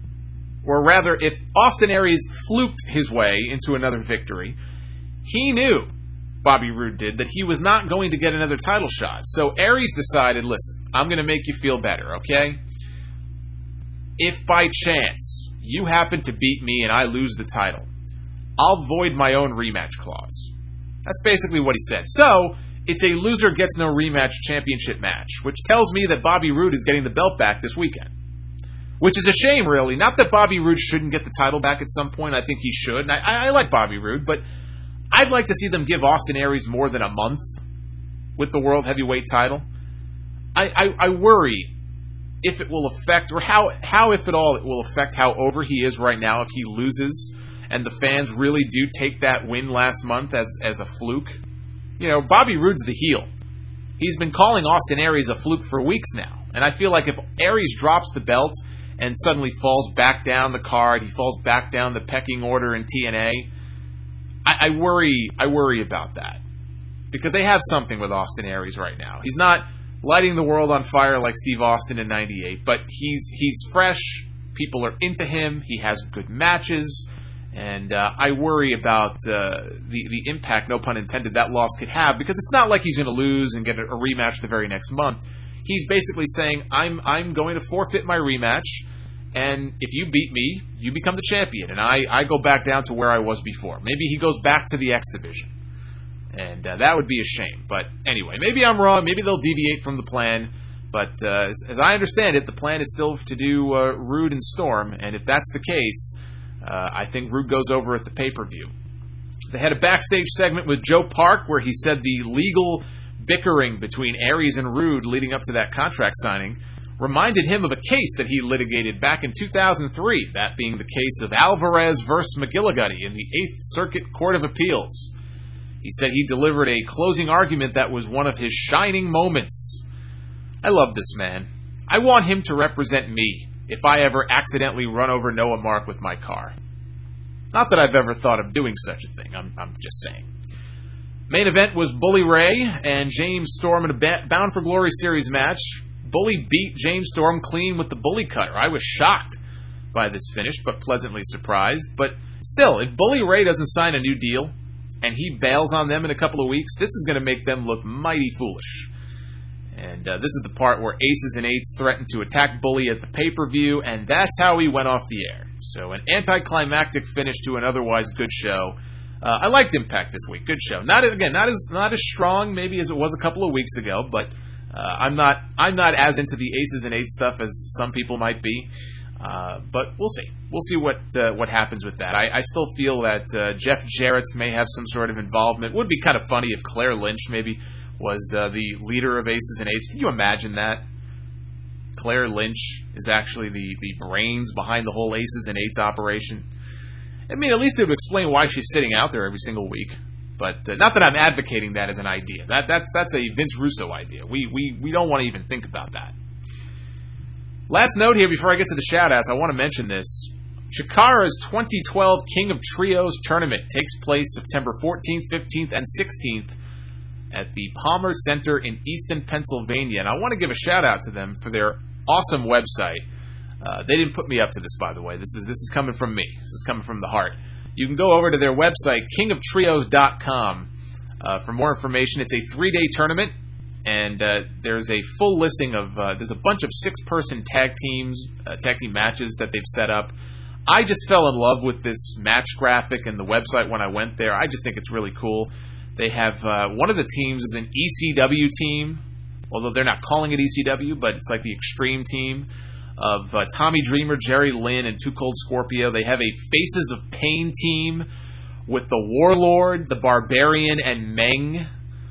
or rather, if Austin Aries fluked his way into another victory, he knew, Bobby Roode did, that he was not going to get another title shot. So Aries decided, listen, I'm going to make you feel better, okay? If by chance you happen to beat me and I lose the title, I'll void my own rematch clause. That's basically what he said. So, it's a loser gets no rematch championship match, which tells me that Bobby Roode is getting the belt back this weekend. Which is a shame, really. Not that Bobby Roode shouldn't get the title back at some point. I think he should. And I like Bobby Roode, but I'd like to see them give Austin Aries more than a month with the World Heavyweight title. I worry if it will affect, or how if at all, it will affect how over he is right now if he loses and the fans really do take that win last month as a fluke. Bobby Roode's the heel. He's been calling Austin Aries a fluke for weeks now. And I feel like if Aries drops the belt and suddenly falls back down the card, he falls back down the pecking order in TNA, I worry about that. Because they have something with Austin Aries right now. He's not lighting the world on fire like Steve Austin in '98, but he's fresh. People are into him. He has good matches. And I worry about the impact, no pun intended, that loss could have, because it's not like he's going to lose and get a rematch the very next month. He's basically saying, I'm going to forfeit my rematch, and if you beat me, you become the champion, and I go back down to where I was before. Maybe he goes back to the X Division, and that would be a shame. But anyway, maybe I'm wrong. Maybe they'll deviate from the plan. But as I understand it, the plan is still to do Roode and Storm, and if that's the case, I think Roode goes over at the pay-per-view. They had a backstage segment with Joe Park where he said the legal bickering between Aries and Roode leading up to that contract signing reminded him of a case that he litigated back in 2003, that being the case of Alvarez versus McGillicuddy in the 8th Circuit Court of Appeals. He said he delivered a closing argument that was one of his shining moments. I love this man. I want him to represent me if I ever accidentally run over Noah Mark with my car. Not that I've ever thought of doing such a thing, I'm just saying. Main event was Bully Ray and James Storm in a Bound for Glory series match. Bully beat James Storm clean with the Bully Cutter. I was shocked by this finish, but pleasantly surprised. But still, if Bully Ray doesn't sign a new deal, and he bails on them in a couple of weeks, this is going to make them look mighty foolish. And this is the part where Aces and Eights threatened to attack Bully at the pay-per-view, and that's how he went off the air. So an anticlimactic finish to an otherwise good show. I liked Impact this week. Good show. Not as strong maybe as it was a couple of weeks ago, but I'm not as into the Aces and Eights stuff as some people might be. But we'll see. We'll see what happens with that. I still feel that Jeff Jarrett may have some sort of involvement. Would be kind of funny if Claire Lynch maybe was the leader of Aces and Eights. Can you imagine that? Claire Lynch is actually the brains behind the whole Aces and Eights operation. I mean, at least it would explain why she's sitting out there every single week. But not that I'm advocating that as an idea. That's a Vince Russo idea. We don't want to even think about that. Last note here before I get to the shout-outs, I want to mention this. Chikara's 2012 King of Trios tournament takes place September 14th, 15th, and 16th at the Palmer Center in Easton, Pennsylvania. And I want to give a shout-out to them for their awesome website. They didn't put me up to this, by the way. This is coming from me. This is coming from the heart. You can go over to their website, kingoftrios.com, for more information. It's a 3-day tournament, and there's a full listing of there's a bunch of 6-person tag team matches that they've set up. I just fell in love with this match graphic and the website when I went there. I just think it's really cool. They have one of the teams is an ECW team, although they're not calling it ECW, but it's like the Extreme team of Tommy Dreamer, Jerry Lynn, and Too Cold Scorpio. They have a Faces of Pain team with the Warlord, the Barbarian, and Meng.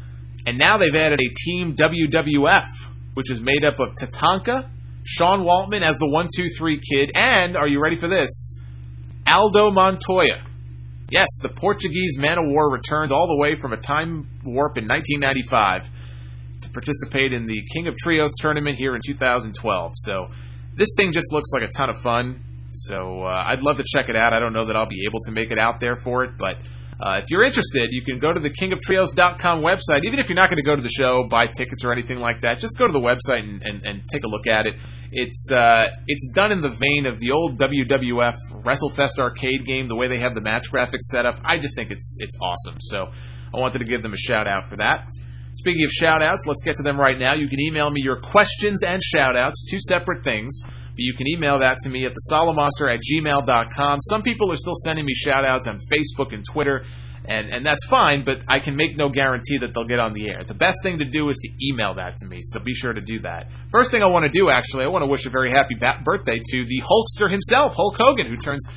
And now they've added a Team WWF, which is made up of Tatanka, Sean Waltman as the 1-2-3 Kid, and, are you ready for this, Aldo Montoya. Yes, the Portuguese Man of War returns all the way from a time warp in 1995 to participate in the King of Trios tournament here in 2012. So this thing just looks like a ton of fun. So I'd love to check it out. I don't know that I'll be able to make it out there for it, but if you're interested, you can go to the kingoftrios.com website. Even if you're not going to go to the show, buy tickets or anything like that, just go to the website and take a look at it. It's done in the vein of the old WWF WrestleFest arcade game, the way they have the match graphics set up. I just think it's awesome. So I wanted to give them a shout-out for that. Speaking of shout-outs, let's get to them right now. You can email me your questions and shout-outs, 2 separate things. But you can email that to me at thesolomonster@gmail.com. Some people are still sending me shout-outs on Facebook and Twitter, and that's fine, but I can make no guarantee that they'll get on the air. The best thing to do is to email that to me, so be sure to do that. First thing I want to do, actually, I want to wish a very happy birthday to the Hulkster himself, Hulk Hogan, who turns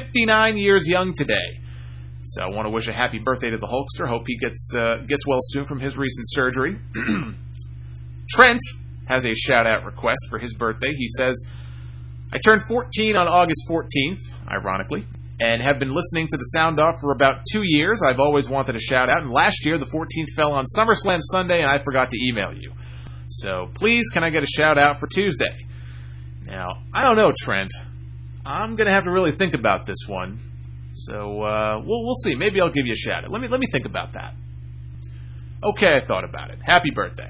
59 years young today. So I want to wish a happy birthday to the Hulkster. Hope he gets well soon from his recent surgery. Trent has a shout-out request for his birthday. He says, I turned 14 on August 14th, ironically, and have been listening to the Sound Off for about 2 years. I've always wanted a shout-out, and last year the 14th fell on SummerSlam Sunday, and I forgot to email you. So please, can I get a shout-out for Tuesday? Now, I don't know, Trent. I'm going to have to really think about this one. So we'll see. Maybe I'll give you a shout-out. Let me think about that. Okay, I thought about it. Happy birthday.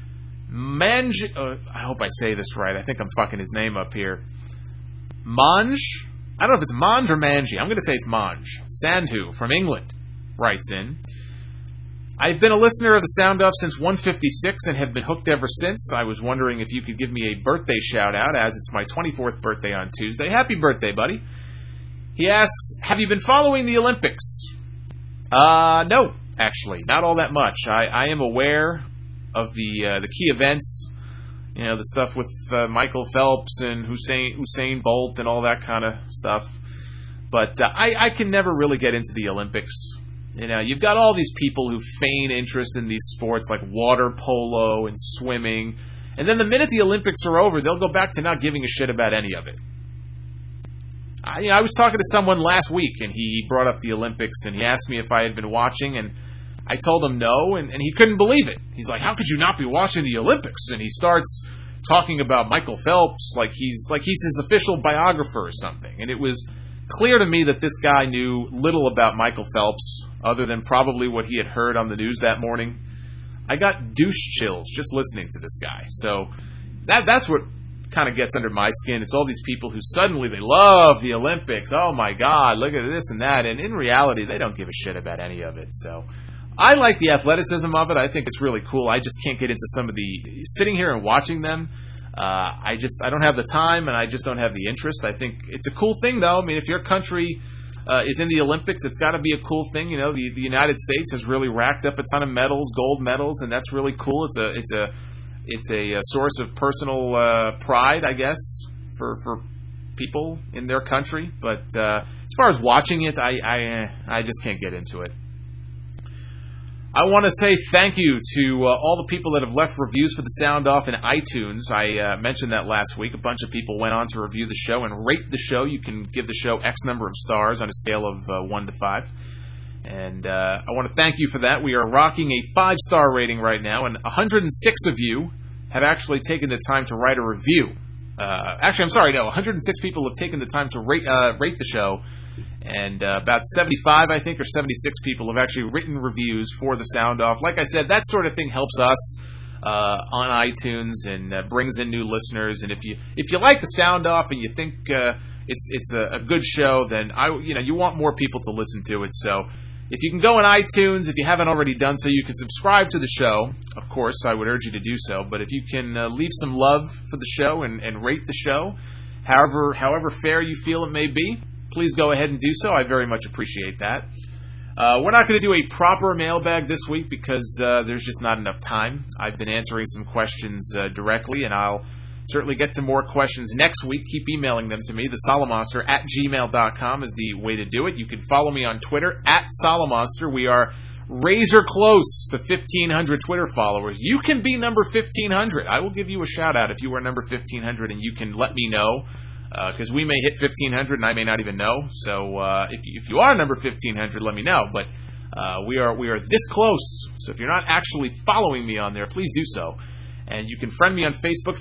I hope I say this right. I think I'm fucking his name up here. Manj? I don't know if it's Manj or Manji. I'm going to say it's Manj. Sandhu from England writes in, I've been a listener of the Sound Off since 156 and have been hooked ever since. I was wondering if you could give me a birthday shout-out as it's my 24th birthday on Tuesday. Happy birthday, buddy. He asks, have you been following the Olympics? No, actually. Not all that much. I am aware of the key events, you know, the stuff with Michael Phelps and Usain Bolt and all that kind of stuff. But I can never really get into the Olympics. You know, you've got all these people who feign interest in these sports like water polo and swimming, and then the minute the Olympics are over, they'll go back to not giving a shit about any of it. I was talking to someone last week, and he brought up the Olympics, and he asked me if I had been watching, and I told him no, and he couldn't believe it. He's like, how could you not be watching the Olympics? And he starts talking about Michael Phelps like he's his official biographer or something. And it was clear to me that this guy knew little about Michael Phelps, other than probably what he had heard on the news that morning. I got douche chills just listening to this guy. So that's what kind of gets under my skin. It's all these people who suddenly they love the Olympics. Oh my God, look at this and that. And in reality, they don't give a shit about any of it. So I like the athleticism of it. I think it's really cool. I just can't get into some of the sitting here and watching them. I don't have the time, and I just don't have the interest. I think it's a cool thing, though. I mean, if your country is in the Olympics, it's got to be a cool thing. You know, the United States has really racked up a ton of medals, gold medals, and that's really cool. It's a source of personal pride, I guess, for people in their country. But as far as watching it, I just can't get into it. I want to say thank you to all the people that have left reviews for the Sound Off in iTunes. I mentioned that last week. A bunch of people went on to review the show and rate the show. You can give the show X number of stars on a scale of 1 to 5. And I want to thank you for that. We are rocking a 5-star rating right now, and 106 of you have actually taken the time to write a review. 106 people have taken the time to rate the show. And about 75, I think, or 76 people have actually written reviews for the Sound Off. Like I said, that sort of thing helps us on iTunes and brings in new listeners. And if you like the Sound Off and you think it's a good show, then you want more people to listen to it. So if you can go on iTunes, if you haven't already done so, you can subscribe to the show. Of course, I would urge you to do so. But if you can leave some love for the show and rate the show, however fair you feel it may be, please go ahead and do so. I very much appreciate that. We're not going to do a proper mailbag this week because there's just not enough time. I've been answering some questions directly, and I'll certainly get to more questions next week. Keep emailing them to me. thesolomonster@gmail.com is the way to do it. You can follow me on Twitter, @Solomonster. We are razor close to 1,500 Twitter followers. You can be number 1,500. I will give you a shout-out if you are number 1,500, and you can let me know. Because we may hit 1,500 and I may not even know. So if you are number 1,500, let me know. But we are this close. So if you're not actually following me on there, please do so. And you can friend me on Facebook,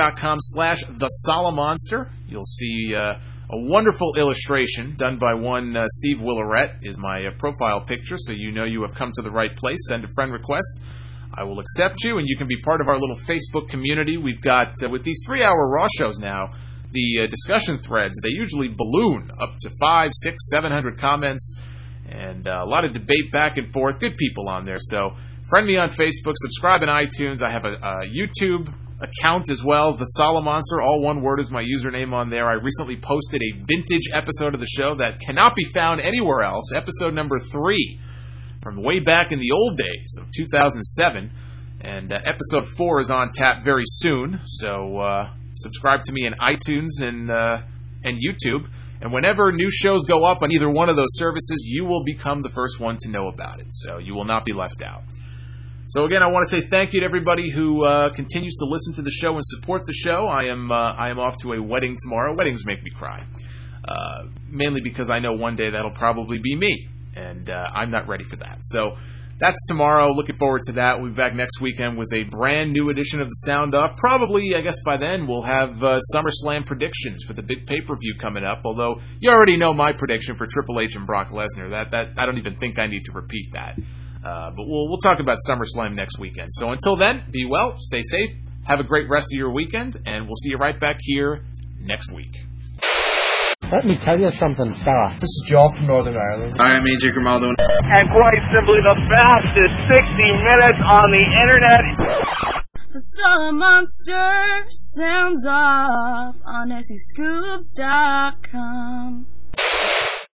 facebook.com/thesolomonster. You'll see a wonderful illustration done by one Steve Willerette is my profile picture. So you know you have come to the right place. Send a friend request. I will accept you, and you can be part of our little Facebook community. We've got, with these 3-hour Raw shows now, the discussion threads, they usually balloon up to 500, 600, 700 comments, and a lot of debate back and forth. Good people on there. So friend me on Facebook, subscribe on iTunes. I have a YouTube account as well, The Solomonster. All one word is my username on there. I recently posted a vintage episode of the show that cannot be found anywhere else, episode number 3, from way back in the old days of 2007. And episode 4 is on tap very soon, so subscribe to me in iTunes and YouTube. And whenever new shows go up on either one of those services, you will become the first one to know about it. So you will not be left out. So again, I want to say thank you to everybody who continues to listen to the show and support the show. I am off to a wedding tomorrow. Weddings make me cry. Mainly because I know one day that'll probably be me. And I'm not ready for that. So that's tomorrow. Looking forward to that. We'll be back next weekend with a brand new edition of the Sound Off. Probably, I guess by then, we'll have SummerSlam predictions for the big pay-per-view coming up. Although, you already know my prediction for Triple H and Brock Lesnar. That I don't even think I need to repeat that. But we'll talk about SummerSlam next weekend. So until then, be well, stay safe, have a great rest of your weekend, and we'll see you right back here next week. Let me tell you something, fella. This is Joe from Northern Ireland. Hi, I'm AJ Grimaldo. And quite simply the fastest 60 minutes on the internet. The Solomonster sounds off on SEScoops.com.